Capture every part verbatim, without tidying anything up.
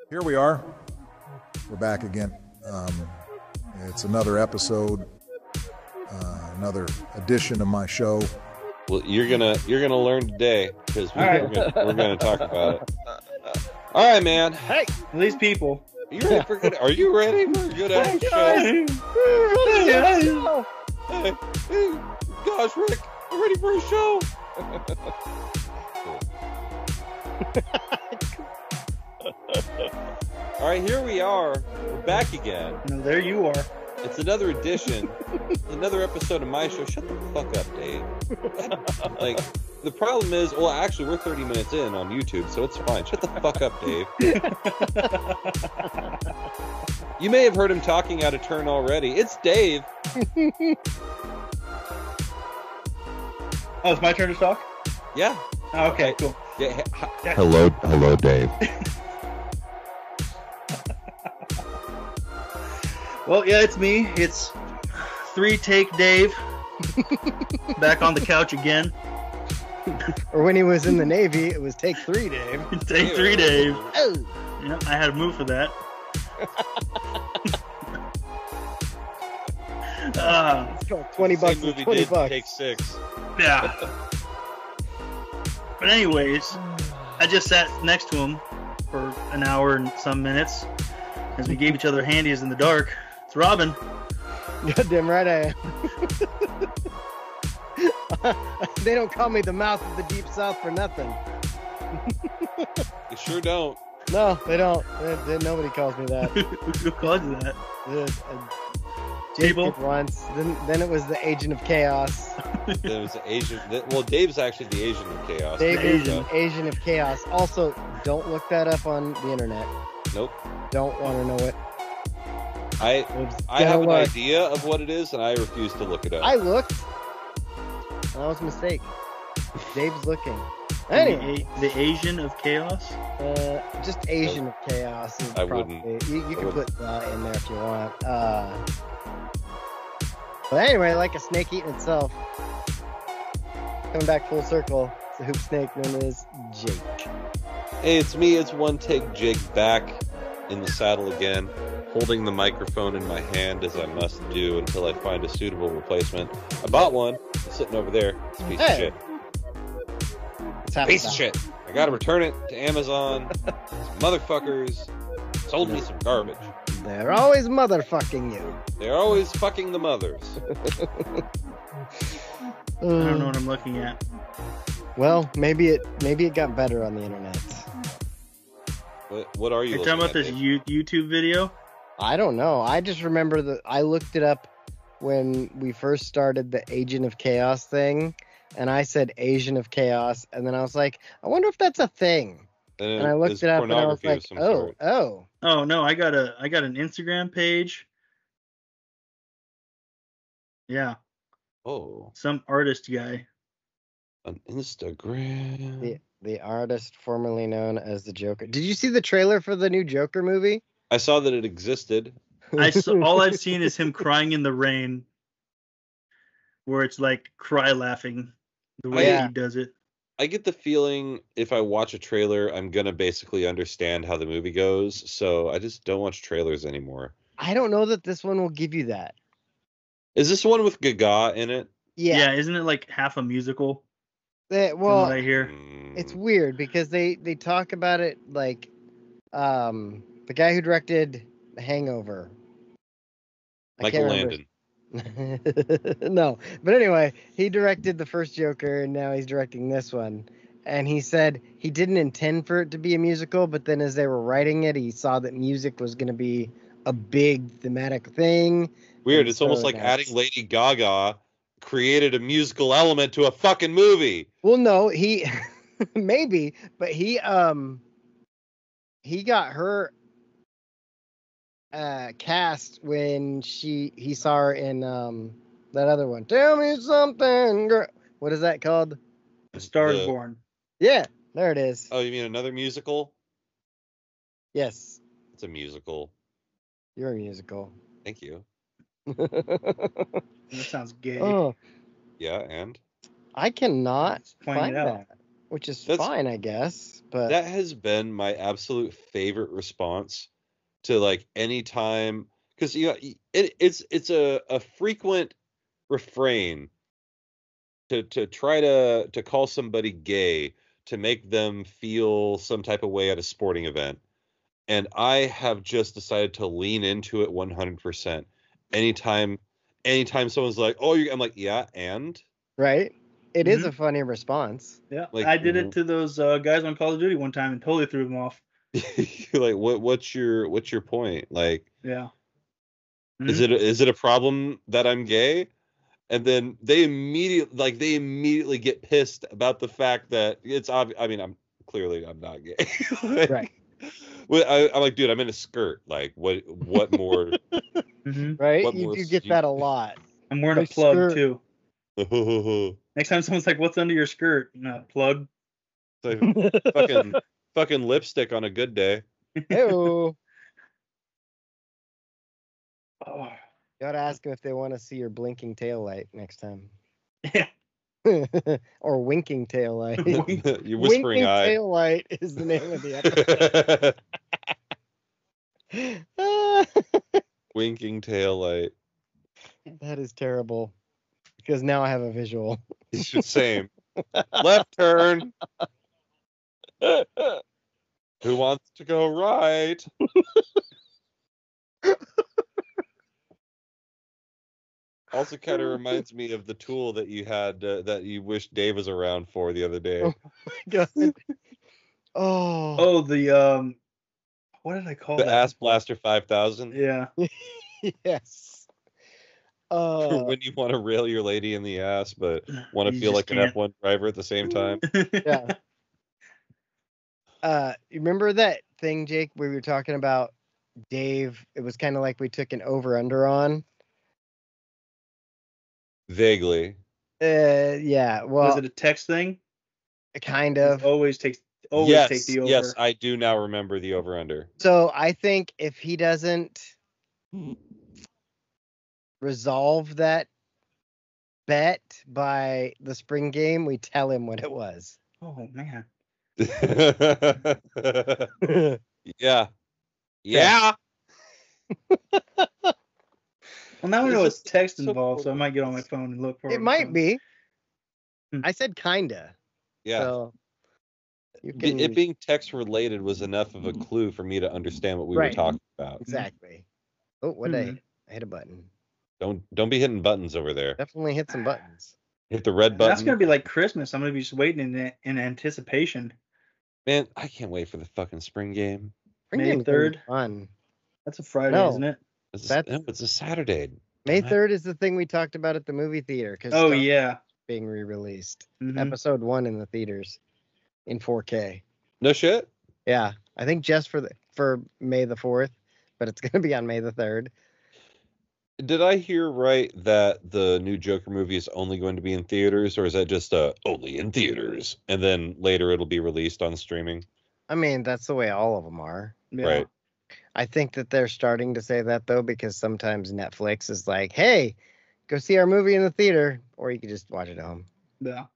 Here we are. We're back again. Um, it's another episode, uh, another edition of my show. Well, you're gonna you're gonna learn today because we, right. we're gonna we're gonna talk about it. All right, man. Hey, these people. Are you ready for good? Are you ready for a good ass show? Hey, hey, gosh, Rick, I'm ready for a show. All right, here we are. We're back again. No, there you are. It's another edition, another episode of my show. Shut the fuck up, Dave. Like, the problem is, well, actually, we're thirty minutes in on YouTube, so it's fine. Shut the fuck up, Dave. You may have heard him talking out of turn already. It's Dave. Oh, it's my turn to talk? Yeah. Oh, okay, cool. Yeah. ha- Hello, hello, Dave. Well, yeah, it's me. It's three take Dave. Back on the couch again. Or when he was in the Navy, it was take three, Dave. Take three Dave. Oh. Yeah, I had a move for that. uh, Let's go. twenty bucks Same is movie twenty did bucks. Take six. yeah. But anyways, I just sat next to him for an hour and some minutes as we gave each other handies in the dark. It's Robin. Goddamn right I am. They don't call me the mouth of the deep south for nothing. You sure don't. No, they don't. They- they- nobody calls me that. Who called you that? The, uh, Jake Table? did once. Then, then it was the Agent of Chaos. There was an Asian. Well, Dave's actually the Asian of chaos. Dave The is Asian. an Agent of Chaos. Also, don't look that up on the internet. Nope. Don't want to know it. I It's I gonna have an look. idea of what it is, and I refuse to look it up. I looked. That was a mistake. Dave's looking. Anyway, The, A- the Asian of Chaos? uh, just Asian of Chaos. Is I probably, wouldn't- You, you I can wouldn't. put that in there if you want. Uh, but anyway, like a snake eating itself. Coming back full circle, it's a hoop snake known as Jake. Hey, it's me. It's one take Jake back in the saddle again, holding the microphone in my hand as I must do until I find a suitable replacement. I bought one. It's sitting over there. It's a piece of Hey. shit. It's happening. Piece of shit. I gotta return it to Amazon. Some motherfuckers sold me some garbage. They're always motherfucking you. They're always fucking the mothers. I don't know what I'm looking at. Well, maybe it maybe it got better on the internet. What, what are you? You're talking about looking this at, Dave? you- YouTube video? I don't know. I just remember that I looked it up when we first started the Agent of Chaos thing, and I said Asian of Chaos, and then I was like, I wonder if that's a thing. And, And I looked it's it up, and I was pornography of like, some oh, sort. oh. Oh no, I got a I got an Instagram page. Yeah, Oh, some artist guy. on Instagram. The the artist formerly known as the Joker. Did you see the trailer for the new Joker movie? I saw that it existed. I saw, all I've seen is him crying in the rain, where it's like cry laughing the way Yeah. he does it. I get the feeling if I watch a trailer, I'm gonna basically understand how the movie goes. So I just don't watch trailers anymore. I don't know that this one will give you that. Is this one with Gaga in it? Yeah, Yeah. isn't it like half a musical? They- From well, what I hear. Mm, it's weird because they they talk about it like um the guy who directed The Hangover. I Michael can't Landon. remember. No, but anyway, he directed the first Joker, and now he's directing this one. And he said he didn't intend for it to be a musical, but then as they were writing it, he saw that music was going to be a big thematic thing. Weird. And It's almost so like that's- adding Lady Gaga created a musical element to a fucking movie. Well, no, he maybe, but he um he got her uh cast when she he saw her in um that other one. Tell me something, girl. What is that called? Star is The- Born. Yeah, there it is. Oh, you mean another musical? Yes, It's a musical. you're a musical. Thank you. That sounds gay. Oh, Yeah, and I cannot Just pointing find it out. that. which is That's- fine, I guess. But That has been my absolute favorite response to like any time, because you know, it, it's it's a, a frequent refrain to to try to to call somebody gay to make them feel some type of way at a sporting event. And I have just decided to lean into it one hundred percent. Anytime anytime someone's like, "Oh, you," I'm like, "Yeah, and?" right, it is Mhm. a funny response. Yeah, Like, I did w- it to those uh, guys on Call of Duty one time and totally threw them off. like, what what's your what's your point? Like, Yeah. is Mhm. it a, is it a problem that I'm gay? And then they immediately like they immediately get pissed about the fact that it's obvious. I mean, I'm clearly I'm not gay. Like, Right. Well, I, I'm like, dude, I'm in a skirt. Like, what what more? Mhm. Right, What you, more you get you- that a lot. I'm wearing My a plug skirt. too. Like, Next time someone's like, "What's under your skirt?" Uh, plug. fucking fucking lipstick on a good day. Ew. Oh. You gotta ask them if they want to see your blinking tail light next time. Yeah. Or winking tail light. Your whispering Winking eye. tail light is the name of the episode. Winking tail light. That is terrible. Because now I have a visual. It's the same. Left turn. Who wants to go right? Also, kind of reminds me of the tool that you had uh, that you wish Dave was around for the other day. God. Oh. Oh, the um, what did I call The that? Ass Blaster five thousand. Yeah. Yes. Uh, When you want to rail your lady in the ass, but want to You feel just like an can't. F one driver at the same time. Yeah. uh, you remember that thing, Jake, where we were talking about Dave? It was kind of like we took an over under on. Vaguely. Uh, yeah. Well, Was it a text thing? kind It of. always takes always yes, take the over. yes, I do now remember the over under. So I think if he doesn't resolve that bet by the spring game, we tell him what it was. Oh man. Yeah. Yeah. Well, now we It's know it's just text so involved, so I cool. might get on my phone and look for It might be. Hmm. I said kinda. Yeah. So you Be- can it being text related was enough of a clue for me to understand what we Right. were talking about. exactly. Oh, what did I Hmm. hit? I hit a button. Don't don't be hitting buttons over there. Definitely hit some buttons. Hit the red button. That's gonna be like Christmas. I'm gonna be just waiting in in anticipation. Man, I can't wait for the fucking spring game. Spring May game's gonna be third? Fun. That's a Friday, No. isn't it? It's, That's- no, it's a Saturday. May Dumbass. third is the thing we talked about at the movie theater because Oh yeah. being re-released. Mhm. Episode one in the theaters in four K. No shit. Yeah, I think just for the for May the fourth, but it's gonna be on May the third. Did I hear right that the new Joker movie is only going to be in theaters, or is that just uh, only in theaters, and then later it'll be released on streaming? I mean, that's the way all of them are. Yeah. Right. I think that they're starting to say that though, because sometimes Netflix is like, "Hey, go see our movie in the theater," or you can just watch it at home. Yeah.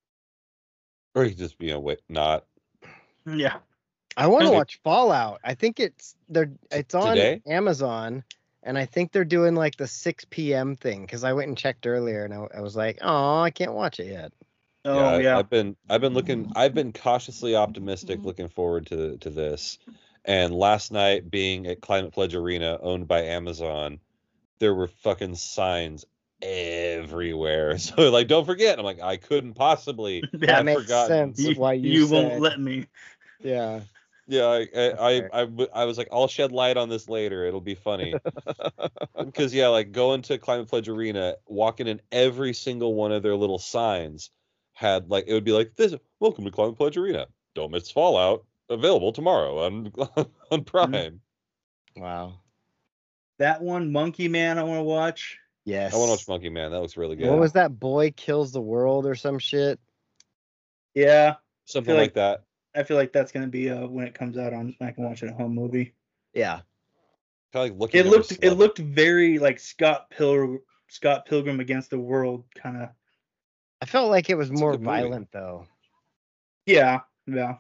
Or you could just you know wait not Yeah. I want to Okay. watch Fallout. I think it's they're it's on Today? Amazon, and I think they're doing like the six p.m. thing because I went and checked earlier, and I, I was like, "Oh, I can't watch it yet." Oh I- yeah. I've been I've been looking I've been cautiously optimistic looking forward to to this. And last night being at Climate Pledge Arena owned by Amazon, there were fucking signs everywhere. So like don't forget. I'm like I couldn't possibly Yeah, have makes forgotten. sense. You, why you you won't said- let me. Yeah. Yeah, I I, That's I, fair. I, w- I was like, I'll shed light on this later. It'll be funny. Because yeah, like going to Climate Pledge Arena, walking in every single one of their little signs had like it would be like this. Welcome to Climate Pledge Arena. Don't miss Fallout. Available tomorrow on on Prime. Wow. That one, Monkey Man, I want to watch. Yes. I want to watch Monkey Man. That looks really good. What was that? Boy Kills the World or some shit? Yeah. Something feel like, like- that. I feel like that's gonna be uh when it comes out on I can watch it at home movie. Yeah. Kind of like looking. It over looked it Slug. looked very like Scott Pilgrim Scott Pilgrim Against the World kind of. I felt like it was It's a more good movie. violent though. Yeah, yeah.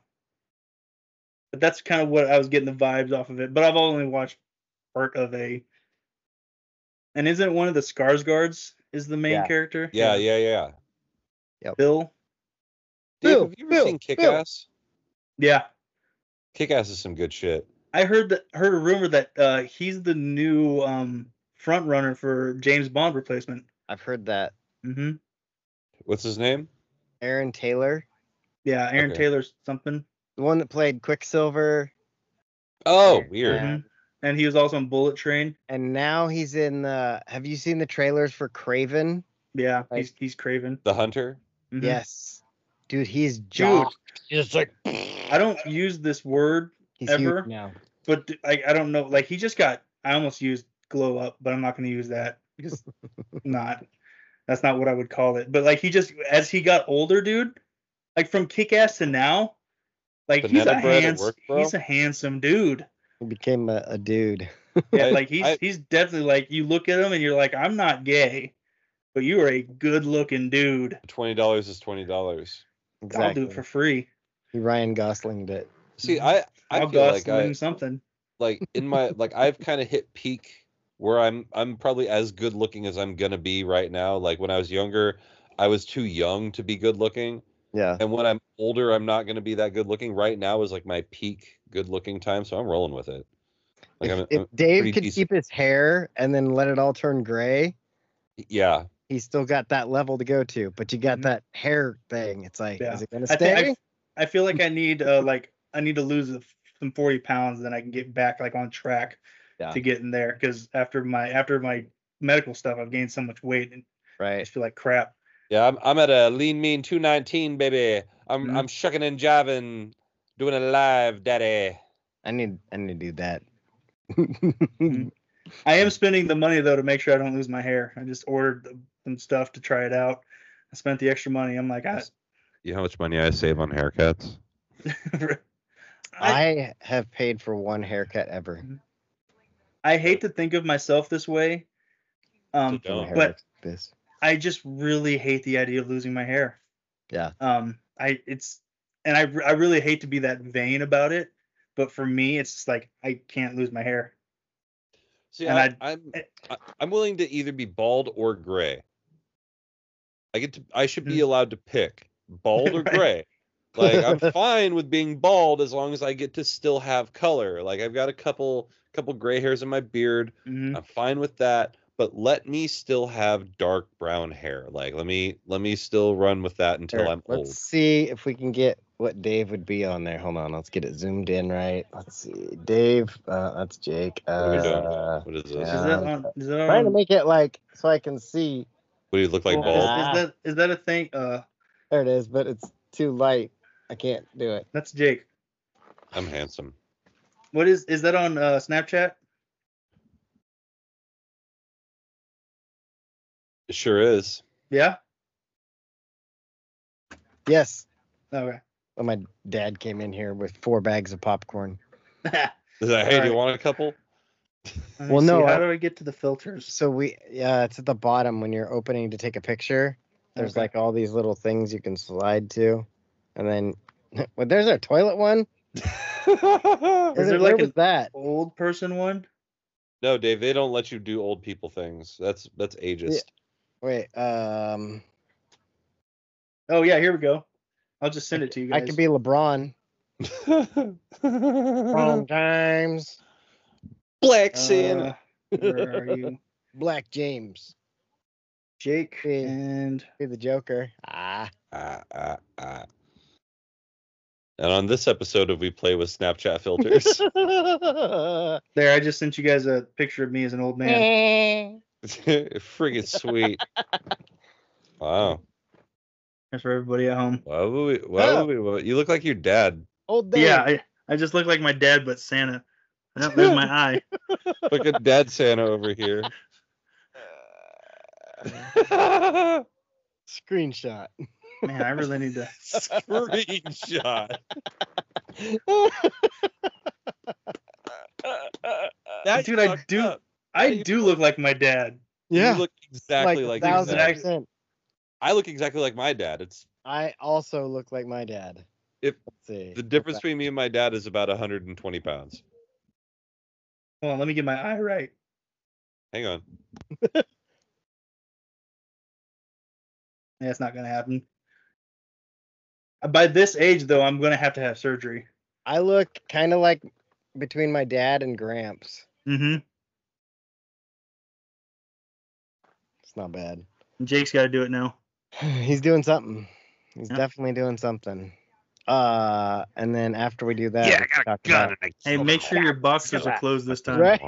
But that's kind of what I was getting the vibes off of it. But I've only watched part of a. And isn't one of the Skarsgårds is the main Yeah. character? Yeah, yeah, yeah. Bill. Dave, Bill, have you ever Bill, seen Bill. Kick-Ass? Yeah, Kick-Ass is some good shit. I heard that heard a rumor that uh, he's the new um, front runner for James Bond replacement. I've heard that. Mm-hmm. What's his name? Aaron Taylor, Yeah, Aaron Okay. Taylor's something. the one that played Quicksilver, Oh, and, weird. Mhm. And he was also on Bullet Train. and now he's in the. Have you seen the trailers for Craven? Yeah, Right. he's he's Craven. The Hunter? Mhm. Yes, dude, he's Dude. jacked. He's like. I don't use this word, He's ever. huge now. but I I don't know. Like he just got. I almost used glow up, but I'm not going to use that because not. That's not what I would call it. But like he just as he got older, dude. Like from Kick-Ass to now, like he's Banana a bread at hands, work, bro? he's a handsome dude. He became a, a dude. Yeah, I- like he's I- he's definitely like you look at him and you're like, I'm not gay, but you are a good looking dude. twenty dollars is twenty dollars. Exactly. I'll do it for free. He Ryan Gosling'd it. See, I, I I'll feel like Gosling I, something. like in my, like I've kind of hit peak where I'm, I'm probably as good looking as I'm going to be right now. Like when I was younger, I was too young to be good looking. Yeah. And when I'm older, I'm not going to be that good looking. Right now is like my peak good looking time. So I'm rolling with it. Like If, I'm, if I'm Dave pretty could decent. keep his hair and then let it all turn gray, Yeah. he's still got that level to go to. But you got Mhm. that hair thing. It's like, Yeah. is it gonna I stay? think I, I feel like I need uh like I need to lose a- some forty pounds, then I can get back like on track Yeah. to get in there. Because after my after my medical stuff, I've gained so much weight and I Right. just feel like crap. Yeah. I'm, I'm at a lean, mean two nineteen, baby. I'm, Mhm. I'm shucking and jiving, doing it live, daddy. I need I need to do that. I am spending the money though to make sure I don't lose my hair. I just ordered some stuff to try it out. I spent the extra money. I'm like, I, You know how much money I save on haircuts? I, I have paid for one haircut ever. I hate to think of myself this way, um, So don't. My hair but looks like this. I just really hate the idea of losing my hair. Yeah. Um, I it's and I I really hate to be that vain about it, but for me, it's just like I can't lose my hair. See, And I, I- I'm I, I'm willing to either be bald or gray. I get to I should be Hmm. allowed to pick bald or Right. gray. Like I'm fine with being bald as long as I get to still have color. Like I've got a couple couple gray hairs in my beard. Mhm. I'm fine with that, but let me still have dark brown hair. Like let me let me still run with that until Here, I'm let's old. see if we can get what Dave would be on there. Hold on, let's get it zoomed in right. Let's see. Dave, uh, that's Jake. What are we doing? Uh, What is this? yeah. Is that on? Is that trying to on? make it like so I can see. What do you look like well, bald? is, Ah. is that is that a thing? Uh, There it is, but it's too light. I can't do it. that's Jake. I'm handsome. What is is that on uh, Snapchat? It sure is. Yeah. Yes. Okay. Well, my dad came in here with four bags of popcorn. Is that, hey, do you Alright. want a couple? Let me Well, no, see, How I- do I get to the filters? So we, yeah, it's at the bottom when you're opening to take a picture. There's Okay. like all these little things you can slide to, and then, well, there's our toilet one. Is Where, there did- like where was an that? old person one? No, Dave, they don't let you do old people things. That's that's ageist. Wait, um, Oh yeah, here we go. I'll just send it to you I guys. could be LeBron. LeBron James, Black Uh, Santa. where are you, Black James, Jake? Hey. And be the Joker. Ah, Ah, ah, ah. And on this episode of We Play with Snapchat Filters, there, I just sent you guys a picture of me as an old man. friggin' sweet. Wow. That's for everybody at home. Why would we? Why Oh. would we? why- You look like your dad. Old Dave. Yeah, I, I just look like my dad, but Santa. Oh, there's my eye. Look at Dad Santa over here. Screenshot. Man, I really need to. Screenshot. That Dude, I fucked do- up. I you do look like my dad. Yeah, You look exactly like, like your thousand dad. percent. I look exactly like my dad. It's I also look like my dad. If Let's see. the difference between me and my dad is about one hundred twenty pounds. Hold on, let me get my eye right. Hang on. Yeah, it's not gonna happen. By this age, though, I'm gonna have to have surgery. I look kind of like between my dad and Gramps. Mm-hmm. It's not bad. Jake's got to do it now. He's doing something. He's Yep. definitely doing something. Uh, and then after we do that, Yeah, we I can got a talk gun about- and I Hey, killed make him. sure your boxers are closed this time. Right?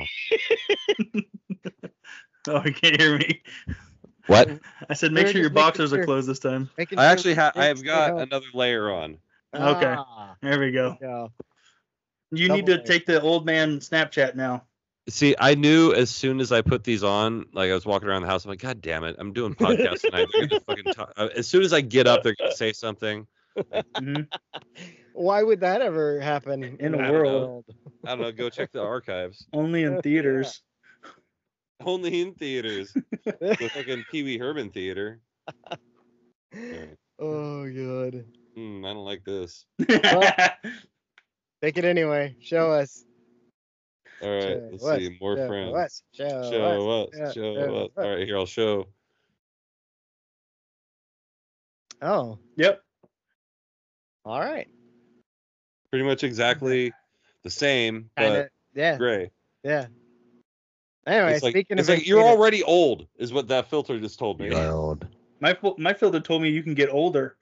Oh, you can't hear me. What? I said, We make were sure your just making boxers sure. are closed this time. Making I sure actually we have. stay- I have stay got home. another layer on. Okay. Ah, There we go. go. You Double need to layer. take the old man Snapchat now. See, I knew as soon as I put these on, like I was walking around the house, I'm like, God damn it, I'm doing podcasts tonight. They're gonna fucking talk. Uh, As soon as I get up, they're gonna say something. hmm Why would that ever happen In the I don't world. know. I don't know. Go check the archives. Only in theaters. Only in theaters. The fucking Pee Wee Herman theater. Alright. Oh god. Hmm, I don't like this. Take it anyway. Show us. All right, Show let's us. see. More Show friends. us. Show, Show us. us. Show- Show show us. us. All right, here I'll show. Oh, Yep. all right. Pretty much exactly the same, Kind but of. Yeah. gray. Yeah. Anyway, It's like, speaking it's of like you're Vader- already old, is what that filter just told me. My fil- my filter told me you can get older.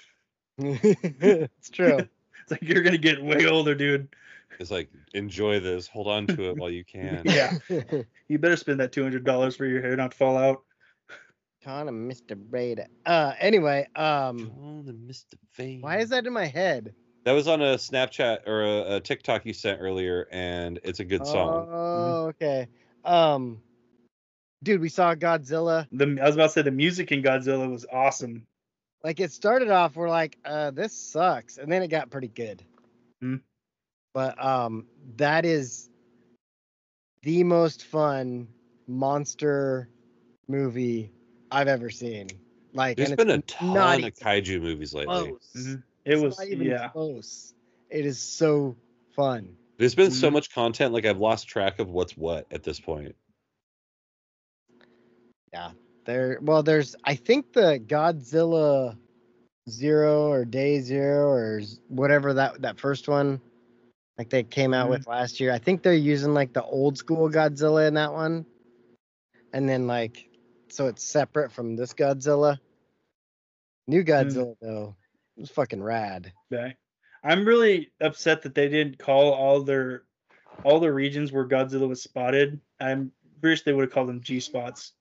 it's true. It's like you're gonna get way older, dude. It's like, enjoy this. Hold on to it while you can. Yeah. You better spend that two hundred dollars for your hair not to fall out. Con of Mister Breda. Uh, anyway, um, Call him Mister Fame. why is that in my head? That was on a Snapchat or a, a TikTok you sent earlier, and it's a good song. Oh, okay. Um, dude, we saw Godzilla. The I was about to say the music in Godzilla was awesome. Like it started off, we're like, uh, this sucks, and then it got pretty good. Hmm. But um, that is the most fun monster movie I've ever seen. Like, There's and been a it's ton not of even kaiju movies lately. close. Mhm. It It's was not even yeah. close. It is so fun. There's been so Mhm. much content, like I've lost track of what's what at this point. There, well, there's I think the Godzilla Zero or Day Zero or z- whatever that that first one, like they came out Mhm. with last year. I think they're using like the old school Godzilla in that one, and then like so it's separate from this Godzilla. New Godzilla though, it was fucking rad. Okay. I'm really upset that they didn't call all their all the regions where Godzilla was spotted. I'm wish they would have called them G spots.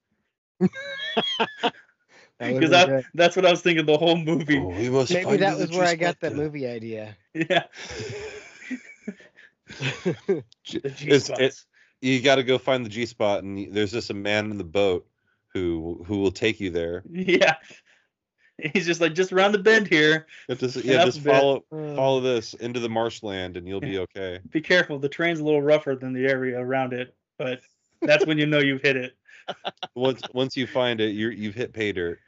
That would've Because been that, great. that's what I was thinking the whole movie. Oh, we must Maybe find that the was where I got G-spot that then. movie idea. Yeah. The G It's- spots. it- you got to go find the G spot, and y- there's just a man in the boat who who will take you there. Yeah. He's just like, just around the bend here. You have to s- Get yeah, up just a bit. follow Uh, follow this into the marshland, and you'll be okay. Be careful. The terrain's a little rougher than the area around it, but that's when you know you've hit it. Once once you find it, you're you've hit pay dirt.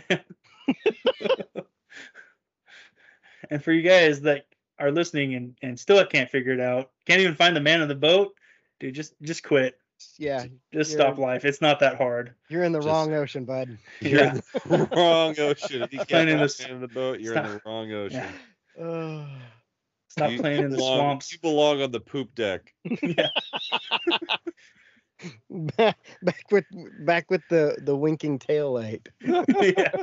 And for you guys that are listening and, and still can't figure it out, can't even find the man in the boat, dude, just just quit. yeah, Just You're- stop life. It's not that hard. you're in the Just- wrong ocean, bud. You're Yeah. in the wrong ocean. If you can't Playing in find the the man in the boat, you're in the stop. wrong ocean. Yeah. Uh, Stop You playing in the belong- swamps. You belong on the poop deck. Yeah. back, back with back with the the winking tail light. Yeah.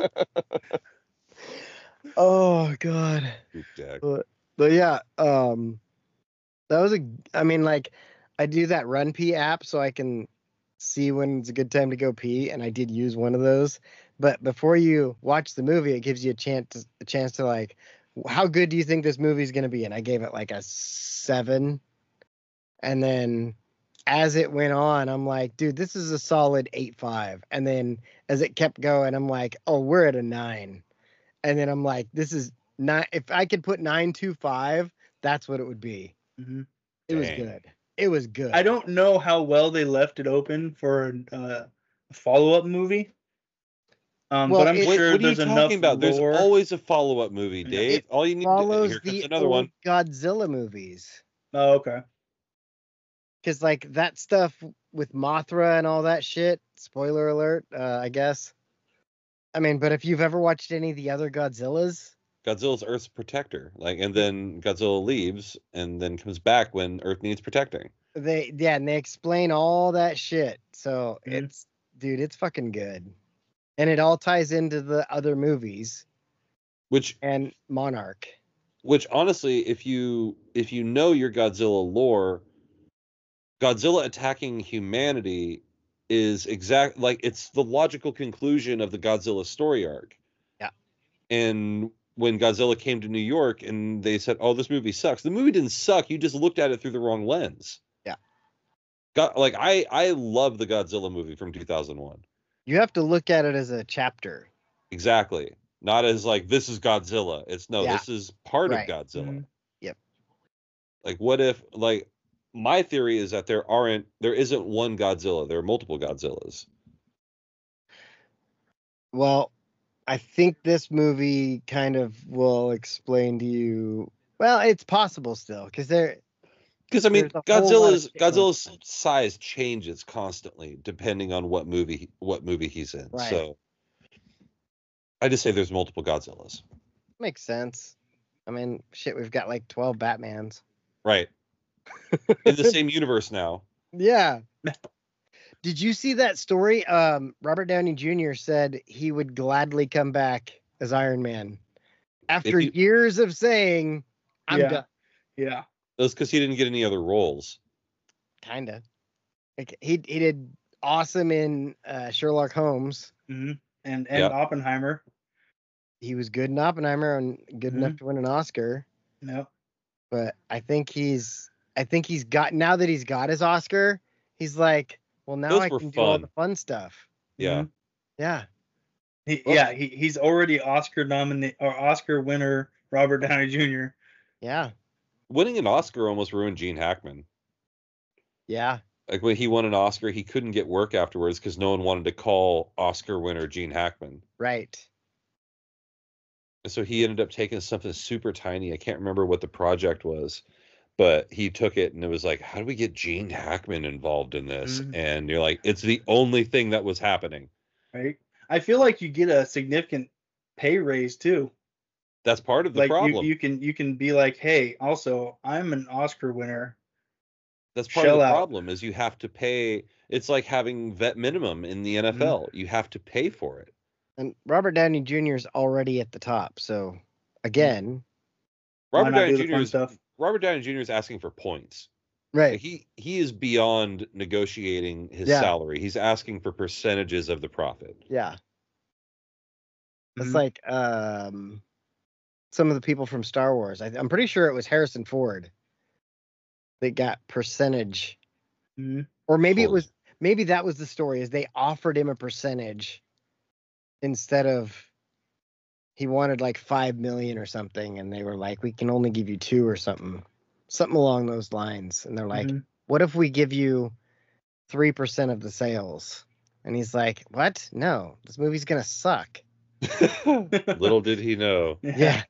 Oh god. Poop deck. But yeah, um that was a I mean like I do that Run Pee app so I can see when it's a good time to go pee, and I did use one of those. But before you watch the movie, it gives you a chance a chance to like, how good do you think this movie's gonna be? And I gave it like a seven. And then as it went on, I'm like, dude, this is a solid eight five. And then as it kept going, I'm like, oh, we're at a nine. And then I'm like, this is not, if I could put nine two five, that's what it would be. Mhm. It was Dang. good. It was good. I don't know how well they left it open for uh, a follow up movie. Um, Well, but I'm it- What, sure what are you there's talking enough about? There's lore. always a follow-up movie, Dave. It All you need to follows here comes the another old one. Godzilla movies. Oh, okay. Because like that stuff with Mothra and all that shit. Spoiler alert, uh, I guess. I mean, but if you've ever watched any of the other Godzillas, Godzilla's Earth's protector. Like, and then Godzilla leaves and then comes back when Earth needs protecting. they yeah, and they explain all that shit. So Mhm. it's dude, it's fucking good, and it all ties into the other movies Which and Monarch. which honestly, if you if you know your Godzilla lore, Godzilla attacking humanity is exact like it's the logical conclusion of the Godzilla story arc. Yeah. And when Godzilla came to New York and they said, "Oh, this movie sucks," the movie didn't suck. You just looked at it through the wrong lens. Yeah. Got like I I love the Godzilla movie from two thousand one. You have to look at it as a chapter. Exactly. Not as like this is Godzilla. It's no, Yeah. this is part Right. of Godzilla. Mhm. Yep. Like what if like my theory is that there aren't there isn't one Godzilla. There are multiple Godzillas. Well, I think this movie kind of will explain to you. Well, it's possible still because there. Because I mean, There's a whole lot of Godzilla's shit going Godzilla's on. size changes constantly depending on what movie what movie he's in. Right. So I just say there's multiple Godzillas. Makes sense. I mean, shit, we've got like twelve Batmans. Right. In the same universe now. Yeah. Did you see that story? Um, Robert Downey Junior said he would gladly come back as Iron Man after you- years of saying, "I'm Yeah. done." Yeah. That's because he didn't get any other roles. Kinda. Like he he did awesome in uh, Sherlock Holmes. hmm And and Yeah. Oppenheimer. He was good in Oppenheimer and good enough to win an Oscar. No. But I think he's I think he's got now that he's got his Oscar, he's like, well, now Those I were can do all fun. the fun stuff. Yeah. Mhm. Yeah. He, Well- yeah. He, he's already Oscar nominate or Oscar winner Robert Downey Junior Yeah. Winning an Oscar almost ruined Gene Hackman. Yeah. Like when he won an Oscar, he couldn't get work afterwards because no one wanted to call Oscar winner Gene Hackman. Right. And so he ended up taking something super tiny. I can't remember what the project was, but he took it and it was like, how do we get Gene Hackman involved in this? Mhm. And you're like, it's the only thing that was happening. Right. I feel like you get a significant pay raise too. That's part of the Like problem. you, you can you can be like, hey, also I'm an Oscar winner. That's part shell of the out. problem is you have to pay. It's like having vet minimum in the N F L. You have to pay for it. And Robert Downey Junior is already at the top. So again, Why Robert not Downey do the Junior fun is stuff? Robert Downey Junior is asking for points. right. Like, he he is beyond negotiating his Yeah. salary. He's asking for percentages of the profit. Yeah. It's Mhm. like um some of the people from Star Wars. I, I'm pretty sure it was Harrison Ford that got percentage. Mhm. Or maybe it Ford. was maybe that was the story is they offered him a percentage instead of he wanted like five million or something and they were like we can only give you two or something. Something along those lines and they're like Mhm. what if we give you three percent of the sales? And he's like, "What? No. This movie's going to suck." Little did he know. Yeah.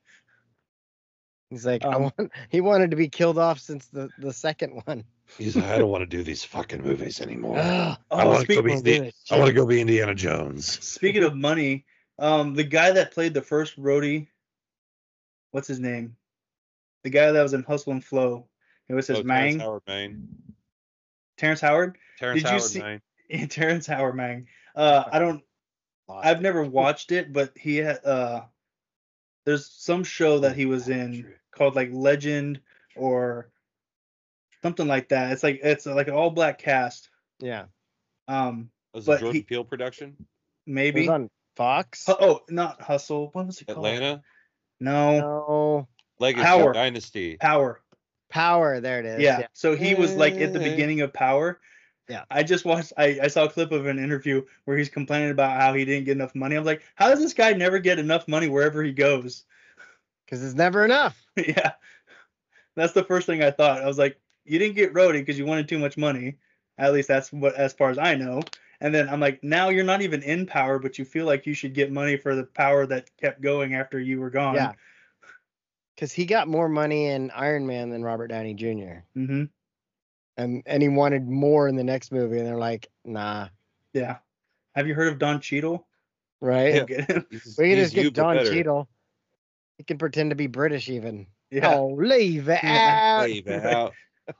He's like, I Um, want he wanted to be killed off since the the second one. He's like, I don't want to do these fucking movies anymore. Ugh, I Oh, want to speak- go be Well, do Indi- it. I want to go be Indiana Jones. Speaking of money, um, the guy that played the first Rhodey, what's his name? The guy that was in Hustle and Flow. It was his Oh, Terrence Mang. Howard Mang. Terrence Howard. Terrence Did you Howard see- Mang. Terrence Howard Mang. Uh, I don't. lost I've it. never watched it, but he had. Uh, there's some show that he was in called like Legend or something like that. It's like it's like an all black cast. Yeah. Um, Was but it Jordan he- Peele production? It maybe. was on Fox. Hu- Oh, not Hustle. What was it called? Atlanta? No, No. Legacy, Power. Dynasty. Power. Power, there it is. Yeah. So he was like at the Hey. beginning of Power. Yeah. I just watched. I, I saw a clip of an interview where he's complaining about how he didn't get enough money. I'm like, how does this guy never get enough money wherever he goes? Because it's never enough. Yeah. That's the first thing I thought. I was like, you didn't get Rhodey because you wanted too much money. At least that's what, as far as I know. And then I'm like, now you're not even in power, but you feel like you should get money for the power that kept going after you were gone. Yeah. Because he got more money in Iron Man than Robert Downey Junior Mm-hmm. And and he wanted more in the next movie, and they're like, nah. Yeah. Have you heard of Don Cheadle? Right? Yeah. Get him. He's, We can he's just get you, but Don better. Cheadle. He can pretend to be British even. Yeah. Oh, leave it Yeah. out. Leave it out.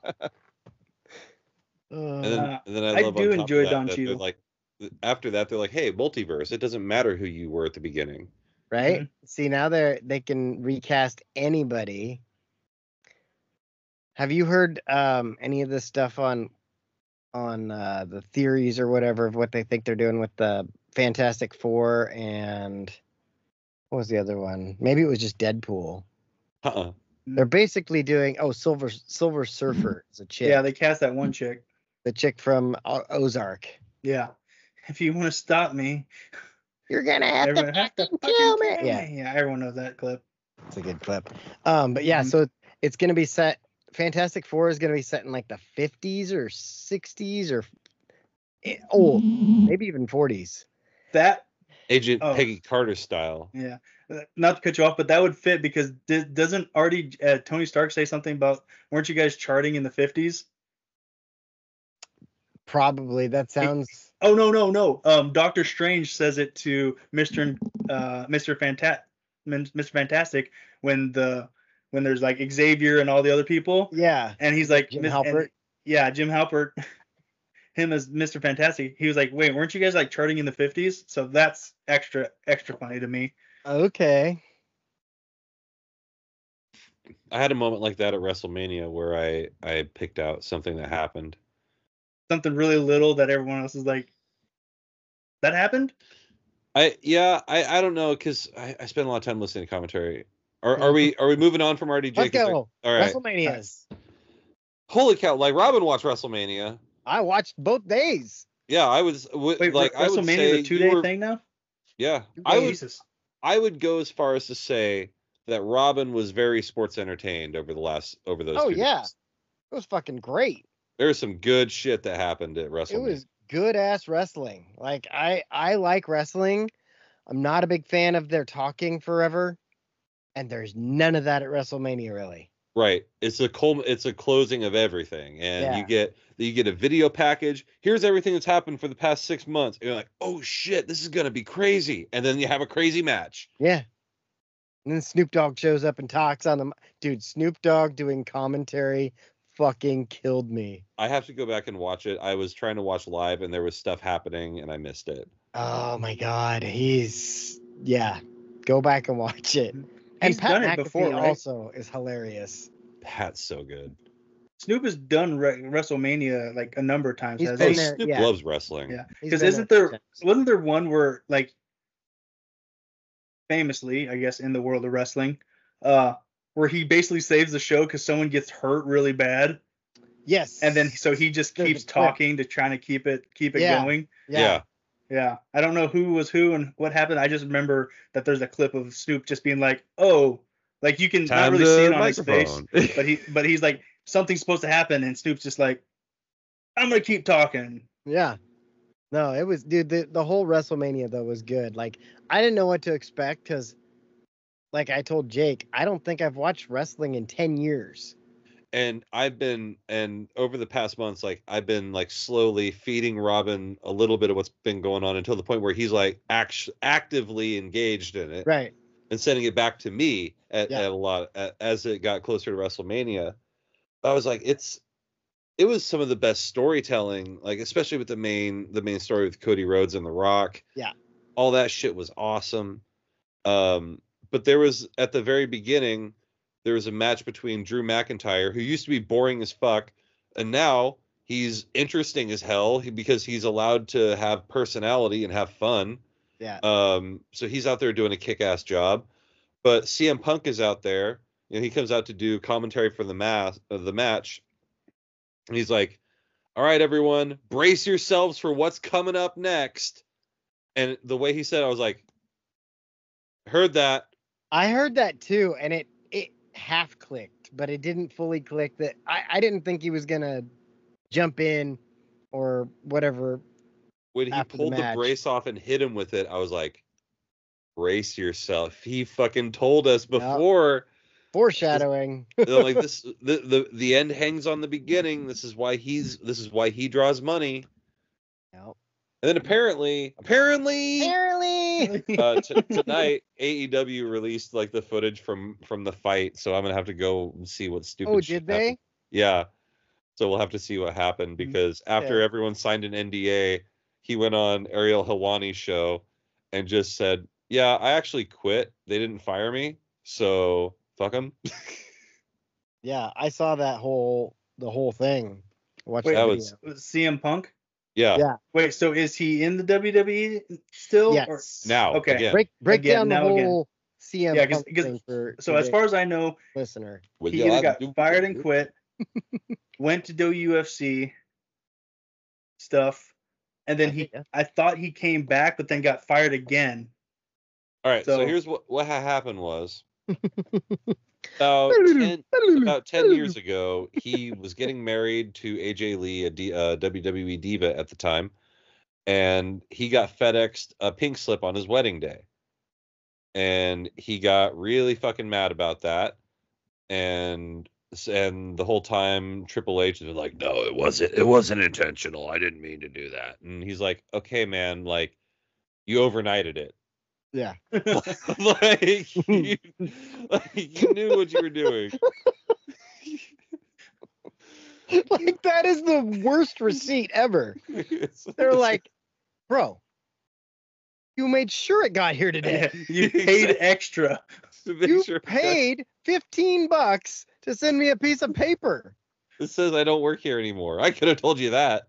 And then, Uh, and then I I love do on top enjoy of that, Don that they're Cheadle. like, after that, they're like, hey, multiverse. It doesn't matter who you were at the beginning. right? Mhm. See, now they're they can recast anybody. Have you heard um any of this stuff on on uh, the theories or whatever of what they think they're doing with the Fantastic Four and what was the other one? Maybe it was just Deadpool. Uh-uh. They're basically doing oh Silver Silver Surfer is a chick. Yeah, they cast that one chick. The chick from O- Ozark. Yeah. If you want to stop me, You're gonna have everyone to has to fucking fucking kill kill me. me. Yeah, Yeah, everyone knows that clip. it's a good clip. Um, but yeah, Mhm. so it's gonna be set. Fantastic Four is gonna be set in like the fifties or sixties or eh, old, maybe even forties. That Agent Oh. Peggy Carter style. Yeah, Uh, not to cut you off, but that would fit because di- doesn't already uh, Tony Stark say something about weren't you guys charting in the fifties? Probably that sounds. Oh no no no. Um, Doctor Strange says it to Mister and uh Mister Fanta- Mister Fantastic when the when there's like Xavier and all the other people, Yeah, and he's like Jim Mis- and- Halpert. yeah, Jim Halpert. Him as Mister Fantastic. He was like, wait, weren't you guys like charting in the fifties? So that's extra extra funny to me. Okay. I had a moment like that at WrestleMania where I, I picked out something that happened. Something really little that everyone else is like, that happened? I yeah, I, I don't know because I, I spend a lot of time listening to commentary. Are, are we are we moving on from R D J? Let's 'Cause I- go. All right. WrestleManias. Holy cow! Like Robin watched WrestleMania. I watched both days. Yeah, I was w- Wait, like I would WrestleMania say is a you two-day were- thing now? Yeah, I would Jesus. I would go as far as to say that Robin was very sports entertained over the last over those. Oh, two yeah. days. It was fucking great. There was some good shit that happened at WrestleMania. It was good ass wrestling. Like I I like wrestling. I'm not a big fan of their talking forever, and there's none of that at WrestleMania really. Right. It's a cul- it's a closing of everything. And Yeah. you get you get a video package. Here's everything that's happened for the past six months. And you're like, oh shit, this is gonna be crazy. And then you have a crazy match. Yeah. And then Snoop Dogg shows up and talks on the m- dude. Snoop Dogg doing commentary fucking killed me. I have to go back and watch it. I was trying to watch live and there was stuff happening and I missed it. Oh my god, he's yeah. Go back and watch it. And He's Pat done it McAfee before, right? also is hilarious. Pat's so good. Snoop has done re- WrestleMania like a number of times. He's hasn't been Oh, he? there, Snoop yeah. loves wrestling. Yeah, He's because been isn't there a there few times. wasn't there one where like famously, I guess, in the world of wrestling, uh, where he basically saves the show because someone gets hurt really bad, Yes. and then so he just There's a keeps clip. talking to trying to keep it keep it Yeah. going. yeah. Yeah, I don't know who was who and what happened. I just remember that there's a clip of Snoop just being like, "Oh," like you can not Time really to see it on his face, microphone. but he but he's like something's supposed to happen, and Snoop's just like, "I'm gonna keep talking." Yeah. No, it was dude, the, the whole WrestleMania though was good. Like I didn't know what to expect because like I told Jake, I don't think I've watched wrestling in ten years. And I've been and over the past months, like I've been like slowly feeding Robin a little bit of what's been going on until the point where he's like act- actively engaged in it Right. and sending it back to me at, Yeah. at a lot at, as it got closer to WrestleMania. I was like, it's it was some of the best storytelling, like especially with the main the main story with Cody Rhodes and The Rock. Yeah. All that shit was awesome. Um, but there was at the very beginning. There was a match between Drew McIntyre, who used to be boring as fuck, and now he's interesting as hell because he's allowed to have personality and have fun. Yeah. Um, so he's out there doing a kick-ass job. But C M Punk is out there. You know, he comes out to do commentary for the mass uh, the match, and he's like, "All right, everyone, brace yourselves for what's coming up next." And the way he said, it, I was like, "Heard that." I heard that too, and it it half clicked, but it didn't fully click that I, I didn't think he was gonna jump in or whatever when he after the pulled the, match. brace off and hit him with it, I was like, brace yourself. He fucking told us before. Foreshadowing. Like this, the, the the end hangs on the beginning. This is why he's. This is why he draws money. Yep. And then apparently, apparently, Apparently. uh, t- tonight A E W released like the footage from from the fight. So I'm gonna have to go and see what stupid. Oh, shit did they? happened. Yeah. So we'll have to see what happened because after Okay. everyone signed an N D A, he went on Ariel Helwani's show and just said, "Yeah, I actually quit. They didn't fire me, so fuck them." Yeah, I saw that whole the whole thing. Watch Wait, the that video. was C M Punk? yeah. Yeah. Wait, so is he in the W W E still? Yes. Or, Now Okay. again, Break break Again, down the now again. whole C M Yeah, 'cause- Punk 'cause- thing for so for as the far as I know, listener. Would he you either like got to do- fired and quit, went to do U F C stuff, and then he Yeah. I thought he came back, but then got fired again. All right, so, So- here's what what ha- happened was about ten, about ten years ago, he was getting married to A J Lee, a D, uh, W W E diva at the time, and he got FedExed a pink slip on his wedding day, and he got really fucking mad about that, and and the whole time Triple H was like, "No, it wasn't. It wasn't intentional. I didn't mean to do that." And he's like, "Okay, man, like you overnighted it." Yeah. like, you, like you knew what you were doing. Like that is the worst receipt ever. They're like, bro, you made sure it got here today. You paid extra. To make You sure- paid fifteen bucks to send me a piece of paper. It says I don't work here anymore. I could have told you that.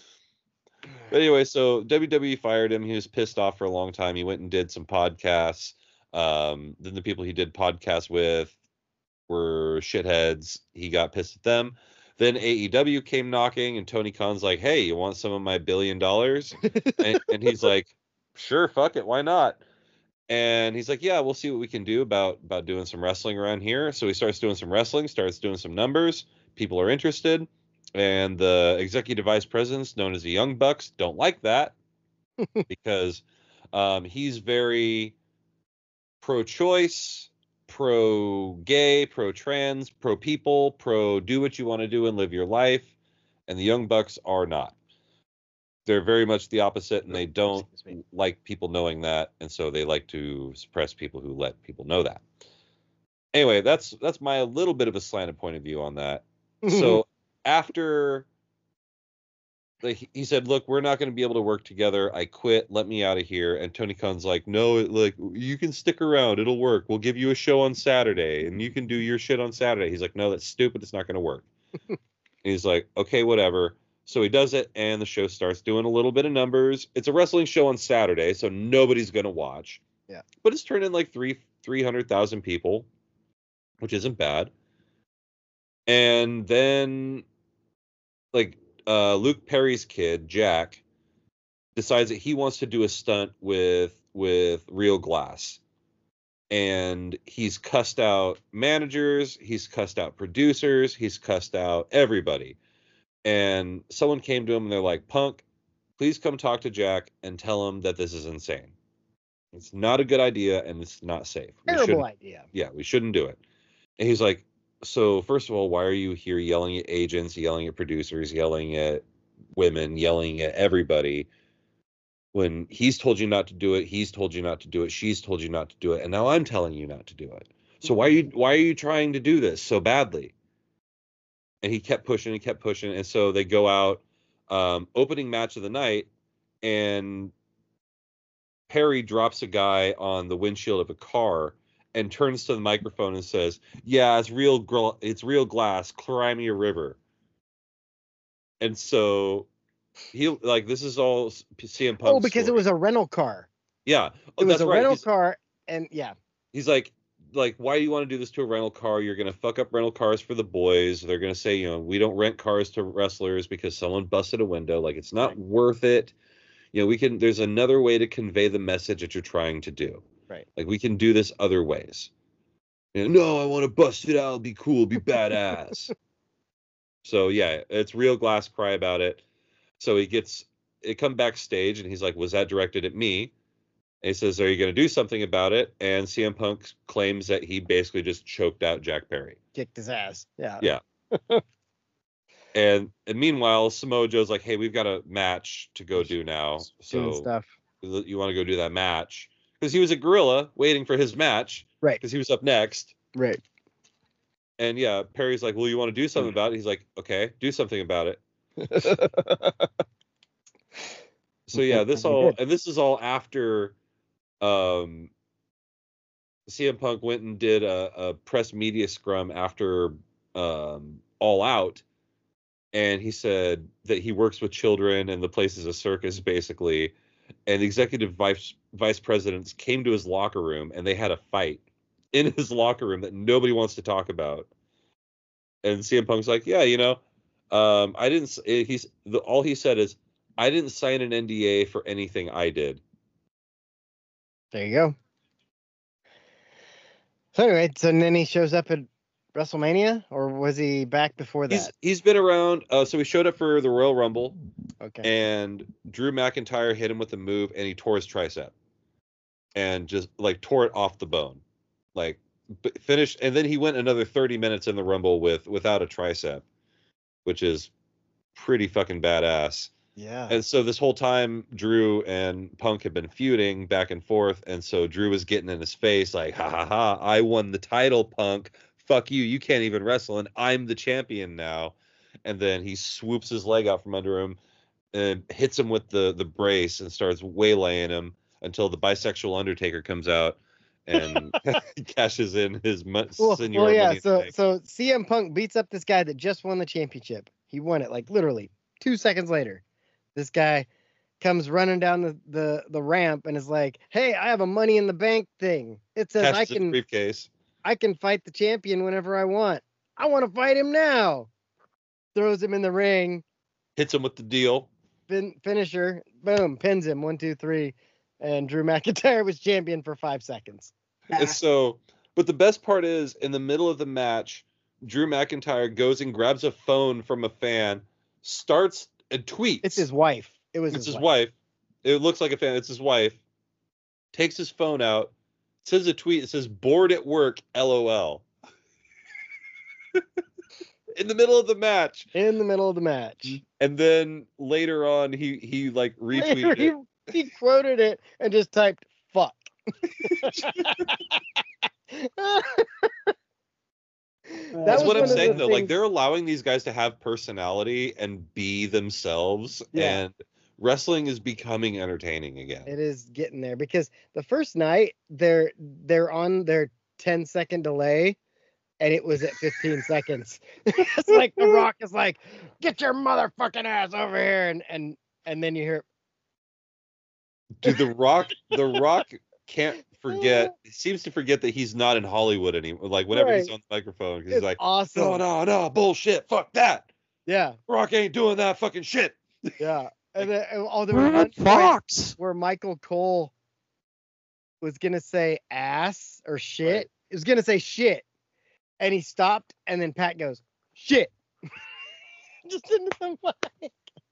But anyway, so W W E fired him. He was pissed off for a long time. He went and did some podcasts. Um, then the people he did podcasts with were shitheads. He got pissed at them. Then A E W came knocking, and Tony Khan's like, "Hey, you want some of my billion dollars?" and, and he's like, "Sure, fuck it, why not?" And he's like, "Yeah, we'll see what we can do about about doing some wrestling around here." So he starts doing some wrestling, starts doing some numbers. People are interested. And the executive vice presidents, known as the Young Bucks, don't like that because um, he's very pro-choice, pro-gay, pro-trans, pro-people, pro-do what you want to do and live your life. And the Young Bucks are not. They're very much the opposite, and they don't like people knowing that, and so they like to suppress people who let people know that. Anyway, that's that's my little bit of a slanted point of view on that. So after like he said, "Look, we're not going to be able to work together. I quit. Let me out of here." And Tony Khan's like, "No, it, like you can stick around. It'll work. We'll give you a show on Saturday, and you can do your shit on Saturday." He's like, "No, that's stupid. It's not going to work." And he's like, "Okay, whatever." So he does it, and the show starts doing a little bit of numbers. It's a wrestling show on Saturday, so nobody's going to watch. Yeah. But it's turned in like three three hundred thousand people, which isn't bad. And then, like, uh, Luke Perry's kid, Jack, decides that he wants to do a stunt with with Real Glass. And he's cussed out managers, he's cussed out producers, he's cussed out everybody. And someone came to him and they're like, "Punk, please come talk to Jack and tell him that this is insane. It's not a good idea and it's not safe. We Terrible shouldn't- idea. Yeah, we shouldn't do it." And he's like, "So first of all, why are you here yelling at agents, yelling at producers, yelling at women, yelling at everybody when he's told you not to do it, he's told you not to do it, she's told you not to do it, and now I'm telling you not to do it. So why are you why are you trying to do this so badly?" And he kept pushing and kept pushing, and so they go out, um, opening match of the night, and Perry drops a guy on the windshield of a car and turns to the microphone and says, "Yeah, it's real gl- it's real glass, cry me a river." And so he like this is all C M Punk. Oh, because it was a rental car. yeah, oh, It was that's a right. rental He's, car, and yeah, he's like, like, why do you want to do this to a rental car? You're gonna fuck up rental cars for the boys. They're gonna say, you know, we don't rent cars to wrestlers because someone busted a window. Like, it's not Right. worth it. You know, we can. There's another way to convey the message that you're trying to do. right. Like, we can do this other ways. You know, no, I want to bust it out, be cool, be badass. So yeah, it's Real Glass, cry about it. So he gets they come backstage, and he's like, "Was that directed at me?" And he says, "Are you going to do something about it?" And C M Punk claims that he basically just choked out Jack Perry. Kicked his ass. Yeah. Yeah. and, and meanwhile, Samoa Joe's like, "Hey, we've got a match to go do now. Doing So stuff. you want to go do that match?" Because he was a gorilla waiting for his match. Right. Because he was up next. Right. And yeah, Perry's like, "Well, you want to do something about it?" He's like, "Okay, do something about it." So yeah, this all and this is all after um, C M Punk went and did a, a press media scrum after um, All Out, and he said that he works with children and the place is a circus, basically. And the executive vice vice presidents came to his locker room and they had a fight in his locker room that nobody wants to talk about. And C M Punk's like, "Yeah, you know, um, I didn't." He's the, all he said is, "I didn't sign an N D A for anything I did." There you go. So anyway, so then he shows up at WrestleMania, or was he back before that? He's he's been around. Uh, so he showed up for the Royal Rumble. Okay. And Drew McIntyre hit him with a move, and he tore his tricep, and just like tore it off the bone, like finished. And then he went another thirty minutes in the Rumble with without a tricep, which is pretty fucking badass. Yeah. And so this whole time, Drew and Punk have been feuding back and forth, and so Drew was getting in his face like, "Ha ha ha! I won the title, Punk. Fuck you! You can't even wrestle, and I'm the champion now." And then he swoops his leg out from under him and hits him with the the brace and starts waylaying him until the bisexual Undertaker comes out and cashes in his mo- well, senior well, yeah. money. So so C M Punk beats up this guy that just won the championship. He won it like literally two seconds later. This guy comes running down the, the, the ramp and is like, "Hey, I have a Money in the Bank thing. It says Cashes I his can briefcase. I can fight the champion whenever I want. I want to fight him now." Throws him in the ring. Hits him with the deal. Fin- finisher. Boom. Pins him. One, two, three. And Drew McIntyre was champion for five seconds. And so, but the best part is, in the middle of the match, Drew McIntyre goes and grabs a phone from a fan, starts a tweet. It's his wife. It was It's his, his wife. wife. It looks like a fan. It's his wife. Takes his phone out, says a tweet. It says, "Bored at work, LOL." In the middle of the match. In the middle of the match. And then later on, he he like retweeted he, it. he quoted it and just typed "fuck." That's was what I'm one of the saying though. Like things- they're allowing these guys to have personality and be themselves, Yeah. and wrestling is becoming entertaining again. It is getting there because the first night they're they're on their ten second delay, and it was at fifteen seconds. It's like The Rock is like, "Get your motherfucking ass over here," and and and then you hear, Dude, the Rock, the Rock can't forget. He seems to forget that he's not in Hollywood anymore. Like whenever he's Right. on the microphone, he's "It's like, awesome." "No, no, no, bullshit, fuck that. Yeah, Rock ain't doing that fucking shit." yeah. And then oh, there was one point where Michael Cole was gonna say ass or shit. Right. He was gonna say shit, and he stopped, and then Pat goes, "Shit," just into the mic.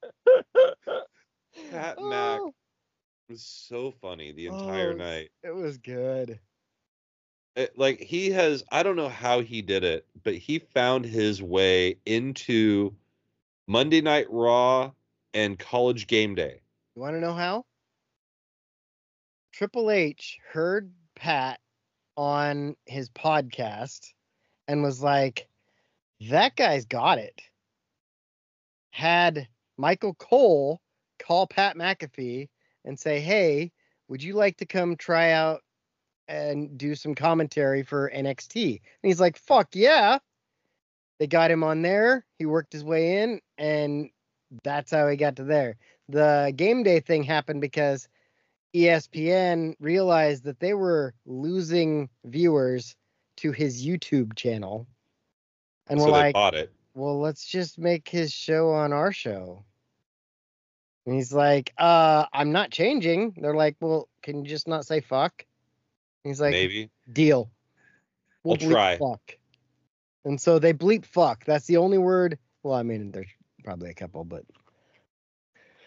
Pat Mac Oh, was so funny the entire Oh. night. it was good. It- like he has, I don't know how he did it, but he found his way into Monday Night Raw and College Game Day. You want to know how? Triple H heard Pat on his podcast and was like, "That guy's got it." Had Michael Cole call Pat McAfee and say, "Hey, would you like to come try out and do some commentary for N X T?" And he's like, "Fuck yeah." They got him on there. He worked his way in, and that's how he got to there. The game day thing happened because E S P N realized that they were losing viewers to his YouTube channel. And so we're they like, bought it. well, let's just make his show on our show. And he's like, uh, I'm not changing. They're like, well, can you just not say fuck? He's like, Maybe. deal. We'll I'll bleep try. fuck. And so they bleep fuck. That's the only word. Well, I mean, there's probably a couple, but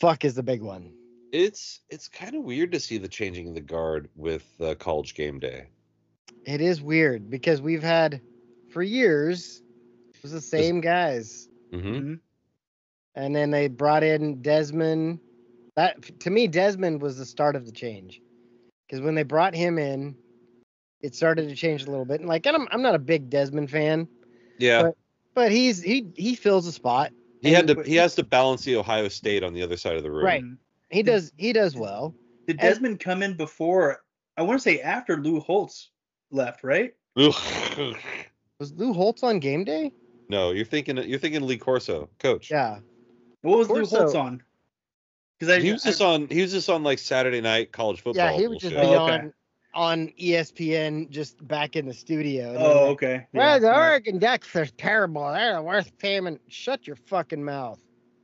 fuck is the big one? It's it's kind of weird to see the changing of the guard with uh, College Game Day. It is weird because we've had for years it was the same guys, Mm-hmm. Mm-hmm. and then they brought in Desmond. That to me, Desmond was the start of the change because when they brought him in, it started to change a little bit. And like, and I'm I'm not a big Desmond fan, Yeah, But- but he's he he fills a spot. he had and to he has to balance the Ohio State on the other side of the room. Right. He does he does well. Did And- Desmond come in before? I want to say after Lou Holtz left, right? Ugh. Was Lou Holtz on game day? No, you're thinking you're thinking Lee Corso, coach. Yeah. What was Lou Corso- Holtz on? Because I He was just on he was just on like Saturday night college football. Yeah, he would just bullshit. be Oh, okay. on on E S P N just back in the studio. And Oh, they're like, okay. well, the Yeah, yeah. Oregon Ducks are terrible. They're the worst team. And shut your fucking mouth.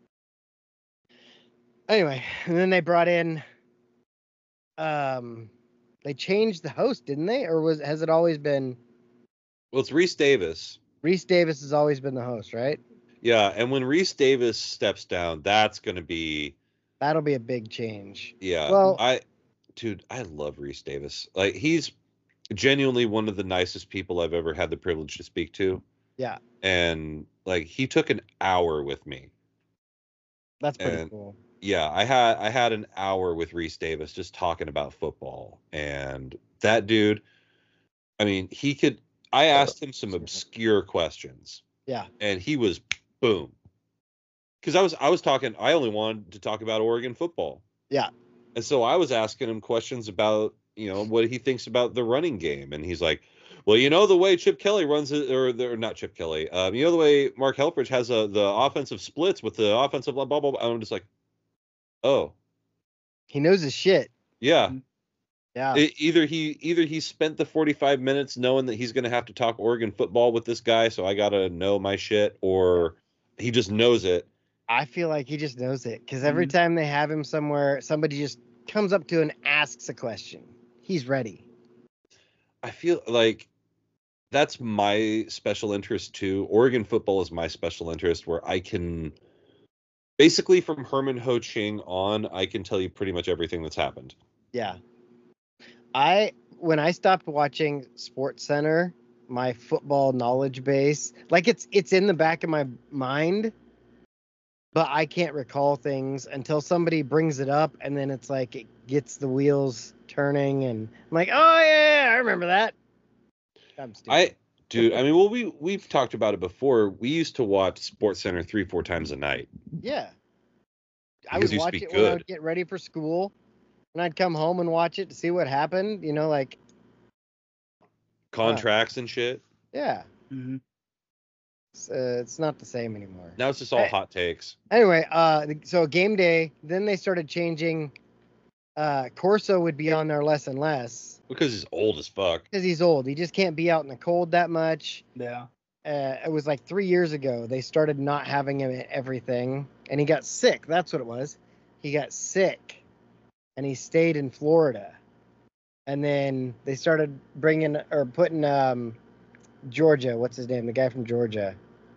Anyway, and then they brought in. Um, they changed the host, didn't they? Or was has it always been? Well, it's Reese Davis. Reese Davis has always been the host, right? Yeah, and when Reese Davis steps down, that's gonna be That'll be a big change. yeah. Well- I dude, I love Reese Davis. Like he's genuinely one of the nicest people I've ever had the privilege to speak to. Yeah. And like he took an hour with me. That's pretty And- cool. Yeah, I had I had an hour with Reese Davis just talking about football, and that dude, I mean, he could. I asked him some obscure questions. Yeah. And he was boom. Because I was I was talking. I only wanted to talk about Oregon football. Yeah. And so I was asking him questions about you know what he thinks about the running game, and he's like, well, you know the way Chip Kelly runs it, or, the, or not Chip Kelly, um, you know the way Mark Helfrich has a, the offensive splits with the offensive blah blah blah. blah. I'm just like. Oh, He knows his shit. yeah. Yeah. E- either he either he spent the forty-five minutes knowing that he's going to have to talk Oregon football with this guy, so I got to know my shit, or he just knows it. I feel like he just knows it because every Mhm. time they have him somewhere, somebody just comes up to and asks a question. He's ready. I feel like that's my special interest too. Oregon football is my special interest, where I can basically from Herman Ho Ching on, I can tell you pretty much everything that's happened. Yeah. I when I stopped watching Sports Center, my football knowledge base, like it's it's in the back of my mind, but I can't recall things until somebody brings it up, and then it's like it gets the wheels turning, and I'm like, oh yeah, I remember that. I'm stupid. I dude, I mean, well, we we've talked about it before. We used to watch Sports Center three, four times a night. Yeah. I Because would it used to watch be it when I good. would get ready for school, and I'd come home and watch it to see what happened. You know, like, Contracts and shit. yeah, Mhm. it's, uh, it's not the same anymore. Now it's just all Hey. hot takes. Anyway, uh, the- so game day, then they started changing. Uh, Corso would be on there less and less Because he's old as fuck. because he's old. He just can't be out in the cold that much. Yeah. Uh, it was like three years ago they started not having him at everything, and he got sick. That's what it was. He got sick, and he stayed in Florida. And then they started bringing or putting um, Georgia. What's his name? The guy from Georgia,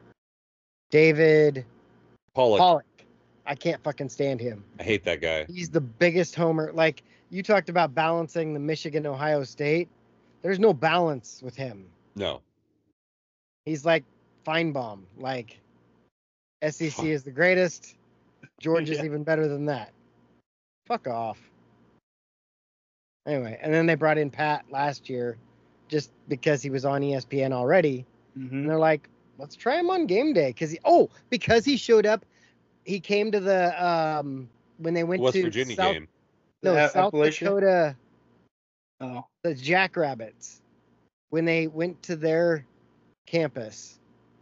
David Pollock. Pollock. I can't fucking stand him. I hate that guy. He's the biggest homer. Like you talked about balancing the Michigan Ohio State. There's no balance with him. No. He's like Feinbaum. Like S E C is the greatest. Georgia's Yeah. even better than that. Fuck off. Anyway, and then they brought in Pat last year just because he was on E S P N already. Mhm. And they're like, let's try him on game day. Cause he oh, because he showed up, he came to the um when they went West to Virginia South, game. no, A- South Appalachia? Dakota, Oh. the Jackrabbits, when they went to their campus.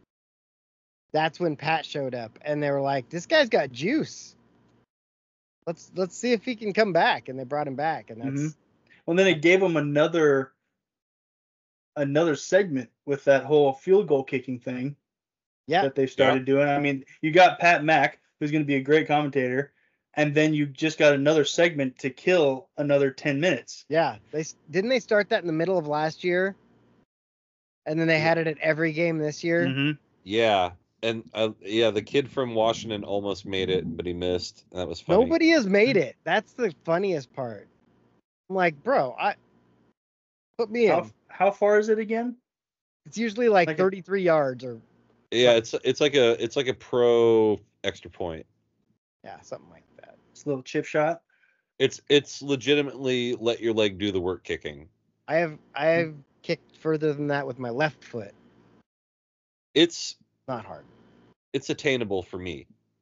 That's when Pat showed up, and they were like, "This guy's got juice. Let's let's see if he can come back." And they brought him back, and that's Mhm. Well, then it gave him another another segment with that whole field goal kicking thing yeah, that they started doing. I mean, you got Pat Mack, who's going to be a great commentator, and then you just got another segment to kill another ten minutes. yeah. They s- didn't they start that in the middle of last year, and then they had it at every game this year. Mm-hmm. Yeah. And uh, yeah, the kid from Washington almost made it, but he missed. And that was funny. Nobody has made it. That's the funniest part. I'm like, bro, I put me in. How, how far is it again? It's usually like, Like a- thirty-three yards or Yeah, it's it's like a it's like a pro extra point. yeah, something like that. It's a little chip shot. It's it's legitimately let your leg do the work kicking. I have I have kicked further than that with my left foot. It's Not hard. it's attainable for me.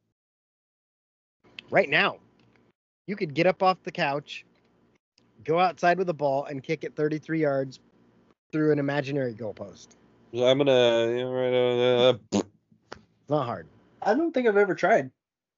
Right now, you could get up off the couch, go outside with a ball, and kick it thirty-three yards through an imaginary goalpost. So I'm gonna you know, right, uh, It's not hard. I don't think I've ever tried.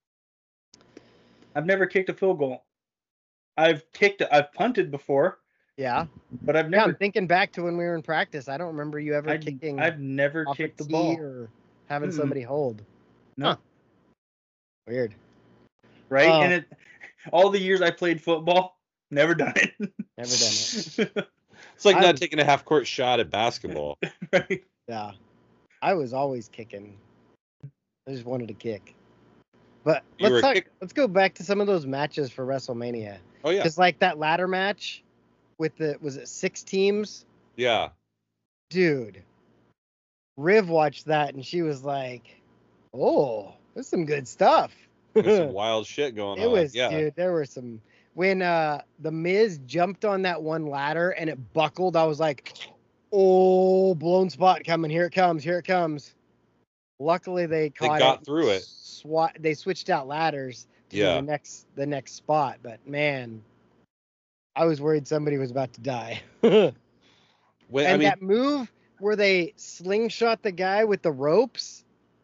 I've never kicked a field goal. I've kicked, I've punted before, Yeah. but I've Yeah, I'm never, thinking back to when we were in practice. I don't remember you ever I, kicking I've never off kicked a the tee ball. or having Mm-mm. somebody hold. No. Huh. Weird. Right? Oh. And it, all the years I played football, never done it. Never done it. it's like I not was- taking a half court shot at basketball. Right? Yeah. I was always kicking. I just wanted to kick. But You were let's a talk, kick- let's go back to some of those matches for WrestleMania. Oh yeah, Because like that ladder match with the was it six teams? yeah. Dude. Riv watched that and she was like, "Oh, there's some good stuff." There's some wild shit going It on. was, yeah. dude. There were some when uh the Miz jumped on that one ladder and it buckled. I was like, "Oh, blown spot coming! Here it comes! Here it comes!" Luckily, they caught got it. through it. Swat. They switched out ladders to do Yeah. the next the next spot. But man, I was worried somebody was about to die. and When, I mean, that move where they slingshot the guy with the ropes,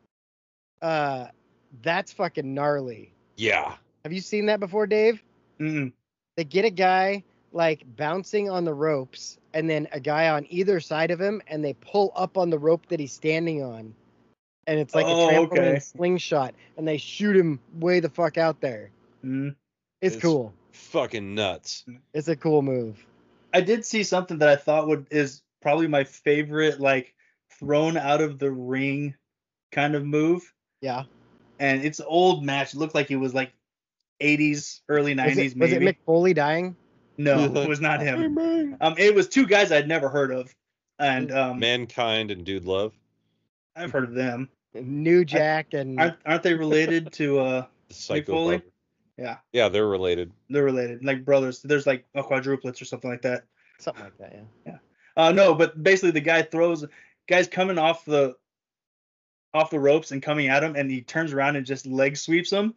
uh, that's fucking gnarly. yeah. Have you seen that before, Dave? Mm-mm. They get a guy like bouncing on the ropes and then a guy on either side of him and they pull up on the rope that he's standing on. And it's like Oh, a trampoline okay. slingshot and they shoot him way the fuck out there. Mm. It's, It's- cool. Fucking nuts. It's a cool move. I did see something that I thought would is probably my favorite, like thrown out of the ring kind of move. Yeah. And it's an old match. It looked like it was like eighties, early Was nineties, it, was it maybe. Mick Foley dying? No, it was not him. Um, it was two guys I'd never heard of, and um, Mankind and Dude Love. I've heard of them. New Jack and Aren't aren't they related to? Uh, The Psycho Foley? Barber. yeah, Yeah, they're related. they're related, like brothers. There's like a quadruplets or something like that. something like that. Yeah. Uh, no, but basically the guy throws, guy's coming off the, off the ropes and coming at him, and he turns around and just leg sweeps him.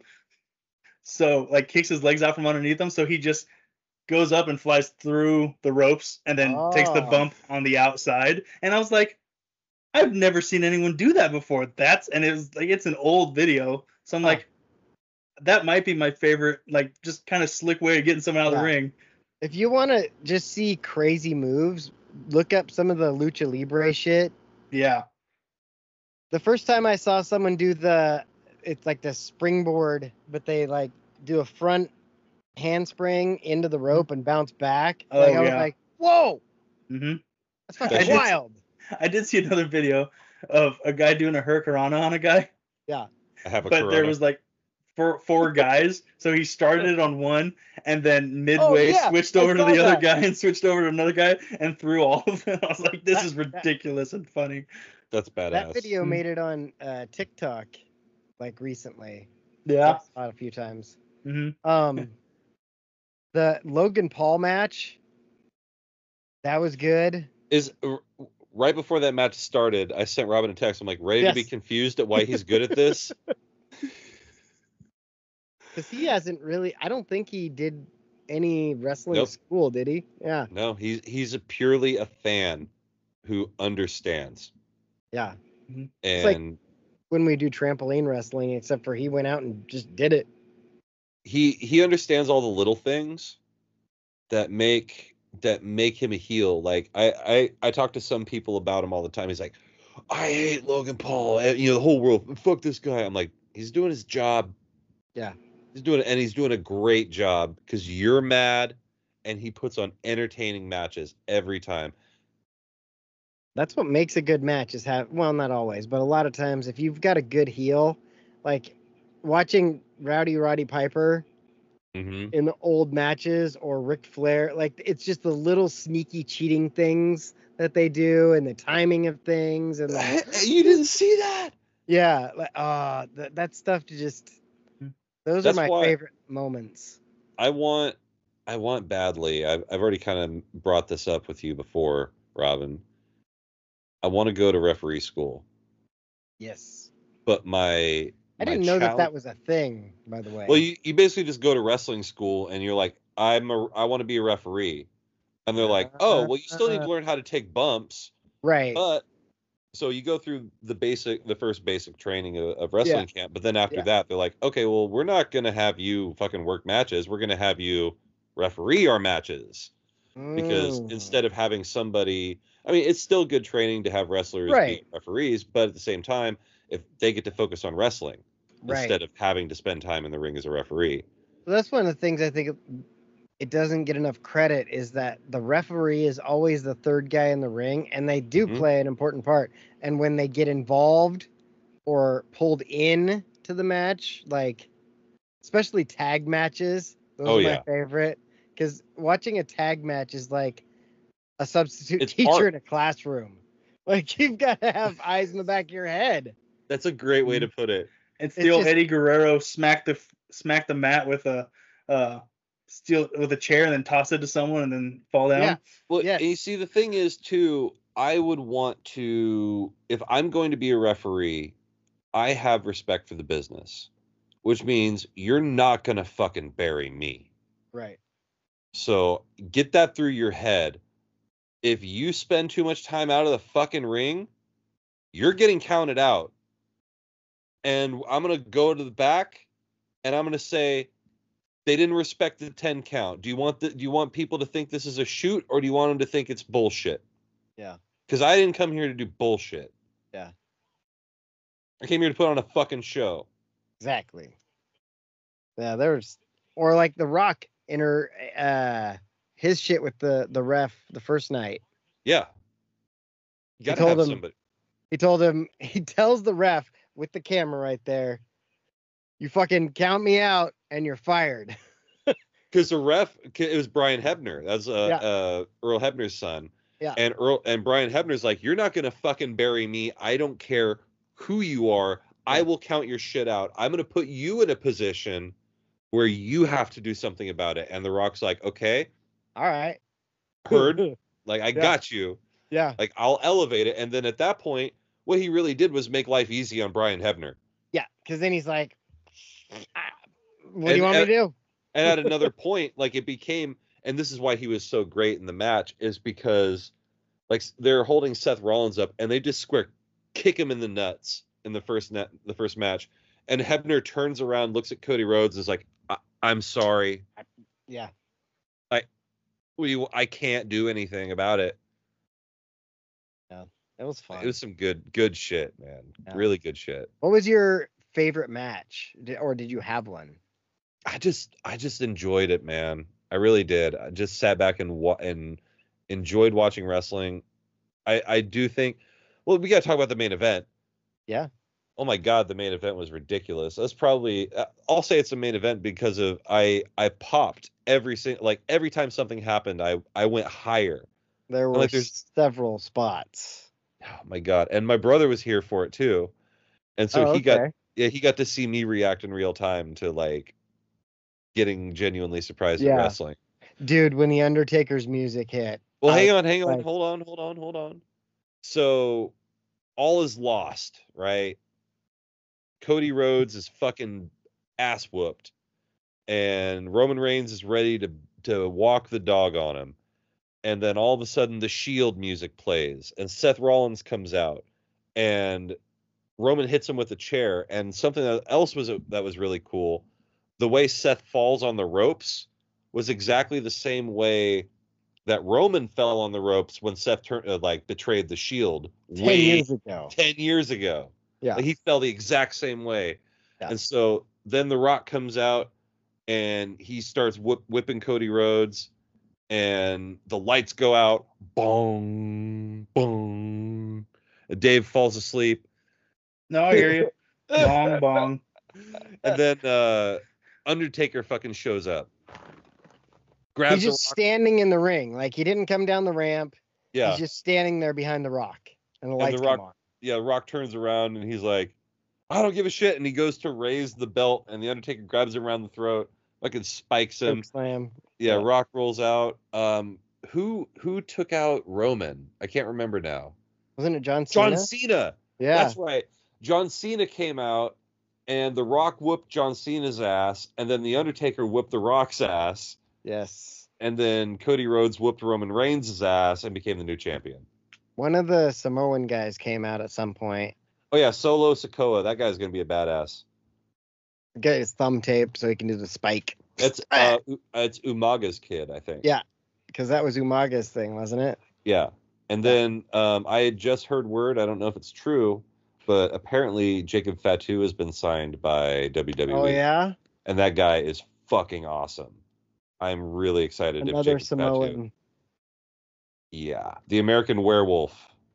So like kicks his legs out from underneath him, so he just goes up and flies through the ropes and then takes the Oh. bump on the outside. And I was like, I've never seen anyone do that before. That's and it was like it's an old video, so I'm Huh. like, that might be my favorite, like just kind of slick way of getting someone out of the Yeah. ring. If you want to just see crazy moves, look up some of the Lucha Libre shit. Yeah. The first time I saw someone do the, it's like the springboard, but they like do a front handspring into the rope and bounce back. Oh, like I was yeah. like, whoa, hmm that's I fucking did- wild. I did see another video of a guy doing a hurricanrana on a guy, I have a but Corona. there was like four four guys. So he started it on one, and then midway Oh, yeah, switched I over to saw the other that. guy and switched over to another guy and threw all of them. I was like, this That- is that- ridiculous and funny. That's badass. That video Mm. made it on uh, TikTok like recently. Yeah. I saw it a few times. hmm Um, the Logan Paul match, that was good. Is r- right before that match started, I sent Robin a text. I'm like, ready to be Yes. confused at why he's good at this. Because he hasn't really, I don't think he did any wrestling Nope. school, did he? Yeah. No, he's he's a purely a fan who understands. Yeah. And like- When we do trampoline wrestling, except for he went out and just did it. he he understands all the little things that make that make him a heel. Like I I I talk to some people about him all the time. He's like, I hate Logan Paul. and, You know, the whole world. Fuck this guy. I'm like, he's doing his job. Yeah. He's doing and he's doing a great job because you're mad, and he puts on entertaining matches every time. That's what makes a good match is have well, not always, but a lot of times if you've got a good heel, like watching Rowdy Roddy Piper Mm-hmm. in the old matches or Ric Flair, like it's just the little sneaky cheating things that they do and the timing of things and like You didn't see that? yeah, like uh that that stuff to just those That's are my why- favorite moments. I want, I want badly. I've I've already kind of brought this up with you before, Robin. I want to go to referee school, Yes. but my I my didn't know that challenge- that was a thing, by the way. Well, you, you basically just go to wrestling school and you're like, I'm a, I want to be a referee, and they're like, oh, well, you still need to learn how to take bumps, right. but so you go through the basic, the first basic training of, of wrestling camp, but then after Yeah. that, they're like, okay, well, we're not gonna have you fucking work matches, we're gonna have you referee our matches, because Mm. instead of having somebody, I mean, it's still good training to have wrestlers Right. be referees, but at the same time, if they get to focus on wrestling Right. instead of having to spend time in the ring as a referee. Well, that's one of the things I think it doesn't get enough credit is that the referee is always the third guy in the ring, and they do Mhm. play an important part. And when they get involved or pulled in to the match, like especially tag matches, those Oh, are yeah. my favorite. Because watching a tag match is like a substitute It's teacher art. in a classroom. Like you've got to have eyes in the back of your head. That's a great way to put it. And It's still just- Eddie Guerrero smack the smack the mat with a uh steel with a chair and then toss it to someone and then fall down. Yeah. Well, Yes. and you see, the thing is, too, I would want to, if I'm going to be a referee, I have respect for the business, which means you're not going to fucking bury me. Right. So get that through your head. If you spend too much time out of the fucking ring, you're getting counted out. And I'm going to go to the back and I'm going to say, they didn't respect the ten count. Do you want the, do you want people to think this is a shoot, or do you want them to think it's bullshit? Yeah. Because I didn't come here to do bullshit. Yeah. I came here to put on a fucking show. Exactly. Yeah, there's or like The Rock inter uh his shit with the the ref the first night. Yeah. You gotta told have him- somebody. He told him he tells the ref with the camera right there, you fucking count me out and you're fired. Because the ref, it was Brian Hebner. That's uh, Yeah. uh, Earl Hebner's son. Yeah. And Earl and Brian Hebner's like, you're not gonna fucking bury me. I don't care who you are. I Yeah. will count your shit out. I'm gonna put you in a position where you have to do something about it. And The Rock's like, okay, All right. heard. Like, I Yeah. got you. Yeah. Like, I'll elevate it. And then at that point, what he really did was make life easy on Brian Hebner. Yeah. Because then he's like, ah, what do And- you want me and- to do? And at another point, like, it became, and this is why he was so great in the match, is because, like, they're holding Seth Rollins up, and they just square kick him in the nuts in the first net, the first match. And Hebner turns around, looks at Cody Rhodes, and is like, I- I'm sorry. Yeah. We, I can't do anything about it. It was fun. It was some good, good shit, man. Yeah. Really good shit. What was your favorite match? Did, or did you have one? I just, I just enjoyed it, man. I really did. I just sat back and wa- and enjoyed watching wrestling. I, I do think. Well, we got to talk about the main event. Yeah. Oh my God, the main event was ridiculous. That's probably. Uh, I'll say it's a main event because of I. I popped every single like every time something happened. I I went higher. There were like there's- several spots. Oh my God, and my brother was here for it too, and so Oh, he got okay. yeah he got to see me react in real time to like getting genuinely surprised Yeah. at wrestling. Dude, when the Undertaker's music hit. Well, I hang was on, hang on, like- hold on, hold on, hold on. So, all is lost, right? Cody Rhodes is fucking ass whooped, and Roman Reigns is ready to to walk the dog on him. And then all of a sudden, the Shield music plays, and Seth Rollins comes out, and Roman hits him with a chair. And something that else was that was really cool, the way Seth falls on the ropes was exactly the same way that Roman fell on the ropes when Seth turned uh, like betrayed the Shield ten way years ago. ten years ago. Yeah. Like he fell the exact same way. Yeah. And so then The Rock comes out and he starts whip, whipping Cody Rhodes, and the lights go out. Boom, boom, Dave falls asleep. No, I hear you. Bong bong. And then uh, Undertaker fucking shows up. Grabs He's just a rock. standing in the ring. Like, he didn't come down the ramp. Yeah. He's just standing there behind the Rock. And the And lights the Rock, come on. yeah, Rock turns around and he's like, I don't give a shit. And he goes to raise the belt, and the Undertaker grabs him around the throat, fucking spikes him. Choke slam. Yeah, Yeah. Rock rolls out. Um, who who took out Roman? I can't remember now. Wasn't it John Cena? John Cena. Yeah. That's right. John Cena came out, and The Rock whooped John Cena's ass, and then the Undertaker whooped The Rock's ass, Yes. and then Cody Rhodes whooped Roman Reigns' ass and became the new champion. One of the Samoan guys came out at some point. Oh yeah, Solo Sikoa. That guy's gonna be a badass. Get his thumb taped so he can do the spike. It's uh, it's Umaga's kid, I think. Yeah. Because that was Umaga's thing, wasn't it? Yeah. And then um, I had just heard word, I don't know if it's true, but apparently Jacob Fatu has been signed by W W E. Oh, yeah? And that guy is fucking awesome. I'm really excited. if Another Jacob Samoan. Fatu. Yeah. The American Werewolf.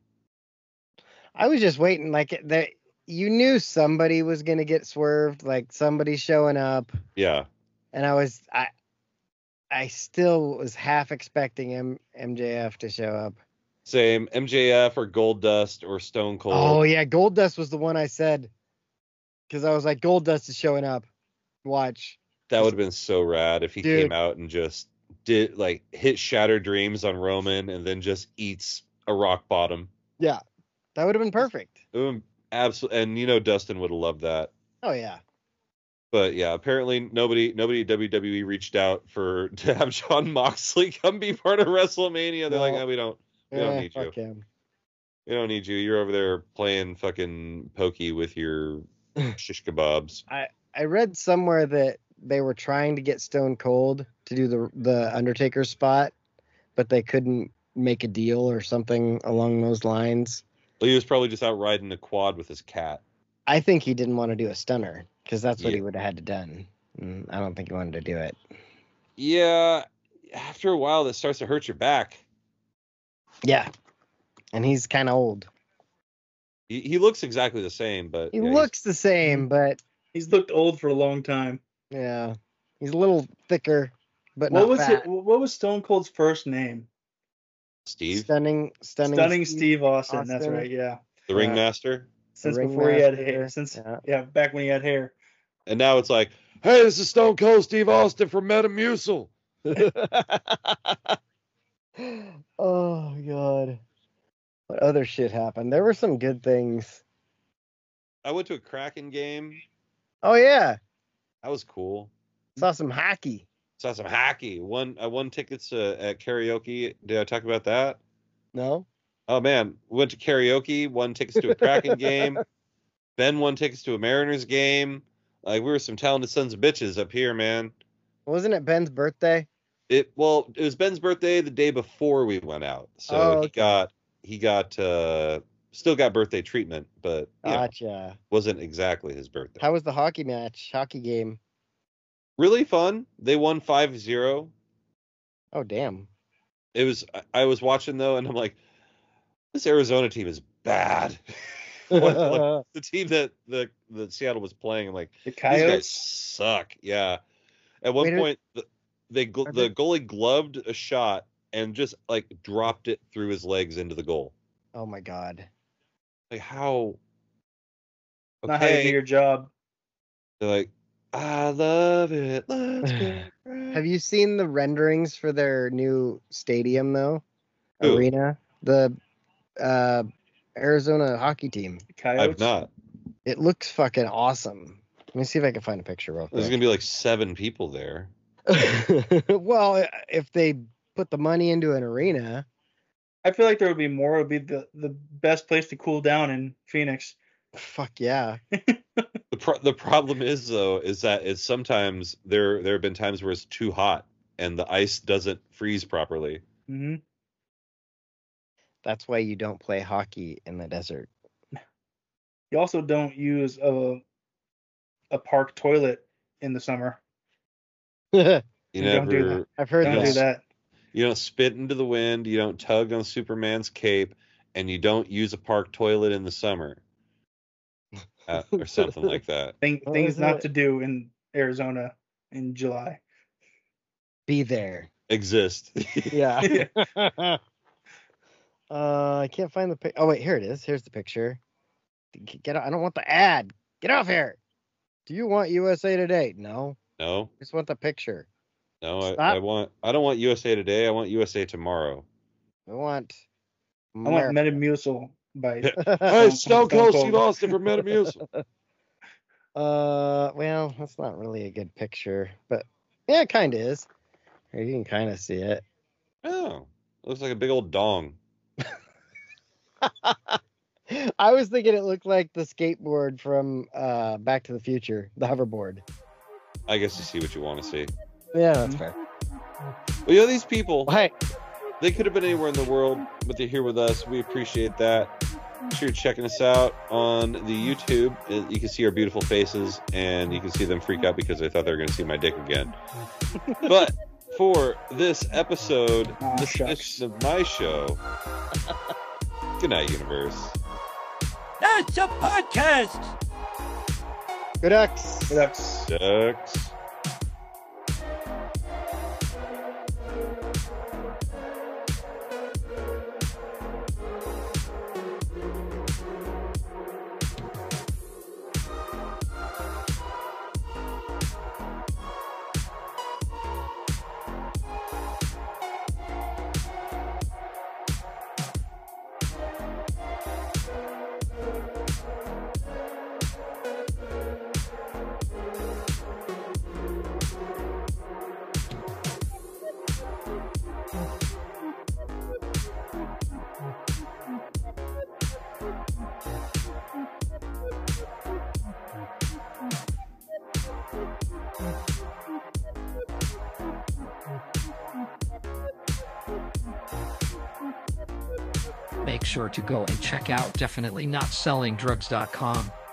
I was just waiting. Like, that, you knew somebody was going to get swerved. Like, somebody showing up. Yeah. And I was... I. I still was half expecting M- MJF to show up. Same. M J F or Goldust or Stone Cold. Oh, yeah. Goldust was the one I said. Because I was like, Goldust is showing up. Watch. That would have been so rad if he Dude. came out and just did like hit Shattered Dreams on Roman and then just eats a rock bottom. Yeah. That would have been perfect. Absolutely. And you know Dustin would have loved that. Oh, yeah. But yeah, apparently nobody nobody at W W E reached out for to have Jon Moxley come be part of WrestleMania. They're No. like, no, we don't we don't Eh, need you. fuck him. We don't need you. You're over there playing fucking pokey with your shish kebabs. I read somewhere that they were trying to get Stone Cold to do the the Undertaker spot, but they couldn't make a deal or something along those lines. Well, he was probably just out riding a quad with his cat. I think he didn't want to do a stunner because that's what Yeah. he would have had to done. Mm, I don't think he wanted to do it. Yeah, after a while, that starts to hurt your back. Yeah, and he's kind of old. He, he looks exactly the same, but He yeah, he's- looks the same, but He's looked old for a long time. yeah, he's a little thicker, but What not was fat. it? What was Stone Cold's first name? Steve, Stunning, stunning, Stunning Steve Austin. That's Austin. right. Yeah. the yeah. ringmaster. Since The before he had Ringmaster, hair. Since yeah. yeah, back when he had hair. And now it's like, hey, this is Stone Cold Steve Austin from Metamucil. Oh god. What other shit happened? There were some good things. I went to a Kraken game. Oh yeah. That was cool. Saw some hockey. Saw some hockey. Won I won tickets uh, at karaoke. Did I talk about that? No? Oh man, went to karaoke. Won tickets to a Kraken game. Ben won tickets to a Mariners game. Like we were some talented sons of bitches up here, man. Wasn't it Ben's birthday? It well, it was Ben's birthday the day before we went out, so Oh, he okay. got he got uh still got birthday treatment, but you know, Gotcha. wasn't exactly his birthday. How was the hockey match? Hockey game. Really fun. They won five zero. Oh damn. It was I- I was watching though, and I'm like, this Arizona team is bad. What- like, the team that the the Seattle was playing, I'm like, The these guys Coyotes. suck. Yeah. At one Wait, are- point, the, they gl- are the they- goalie gloved a shot and just like dropped it through his legs into the goal. Oh my god. Like how? Not how you do Okay. your job. They're like, I love it. Let's get Have you seen the renderings for their new stadium though? Who? Arena? The uh Arizona hockey team. The Coyotes. I've not. It looks fucking awesome. Let me see if I can find a picture real There's quick. gonna be like seven people there. Well, if they put the money into an arena, I feel like there would be more. It would be the, the best place to cool down in Phoenix. fuck yeah. The pro- the problem is though is that it's sometimes there there have been times where it's too hot and the ice doesn't freeze properly. hmm That's why you don't play hockey in the desert. You also don't use a a park toilet in the summer. You You don't do never I've heard Don't Yes. do that. that. you don't spit into the wind, you don't tug on Superman's cape, and you don't use a park toilet in the summer, uh, or something like that. Thing, What things was not it? to do in Arizona in July. Be there. Exist. Yeah. uh, I can't find the pic. Oh wait, here it is. Here's the picture. G- Get out. I don't want the ad. Get off here. Do you want U S A Today? No. No, I just want the picture. no, I, Stop. I want. I don't want U S A Today. I want U S A Tomorrow. I want. I want America. Metamucil by. Hey, Stone Stone Cold Cold. Steve Austin from Metamucil. Uh, well, that's not really a good picture, but yeah, it kind of is. Here, you can kind of see it. Oh, looks like a big old dong. I was thinking it looked like the skateboard from uh, Back to the Future, the hoverboard. I guess you see what you want to see. Yeah, that's fair. Well, you know, these people, Hey, they could have been anywhere in the world, but they're here with us. We appreciate that. Make sure you're checking us out on the YouTube. Uh, You can see our beautiful faces, and you can see them freak out because they thought they were going to see my dick again. But for this episode, Aw, this shucks. edition of my show, good night, universe. That's a podcast. good X. That's Ducks. Make sure to go and check out definitely not selling drugs dot com.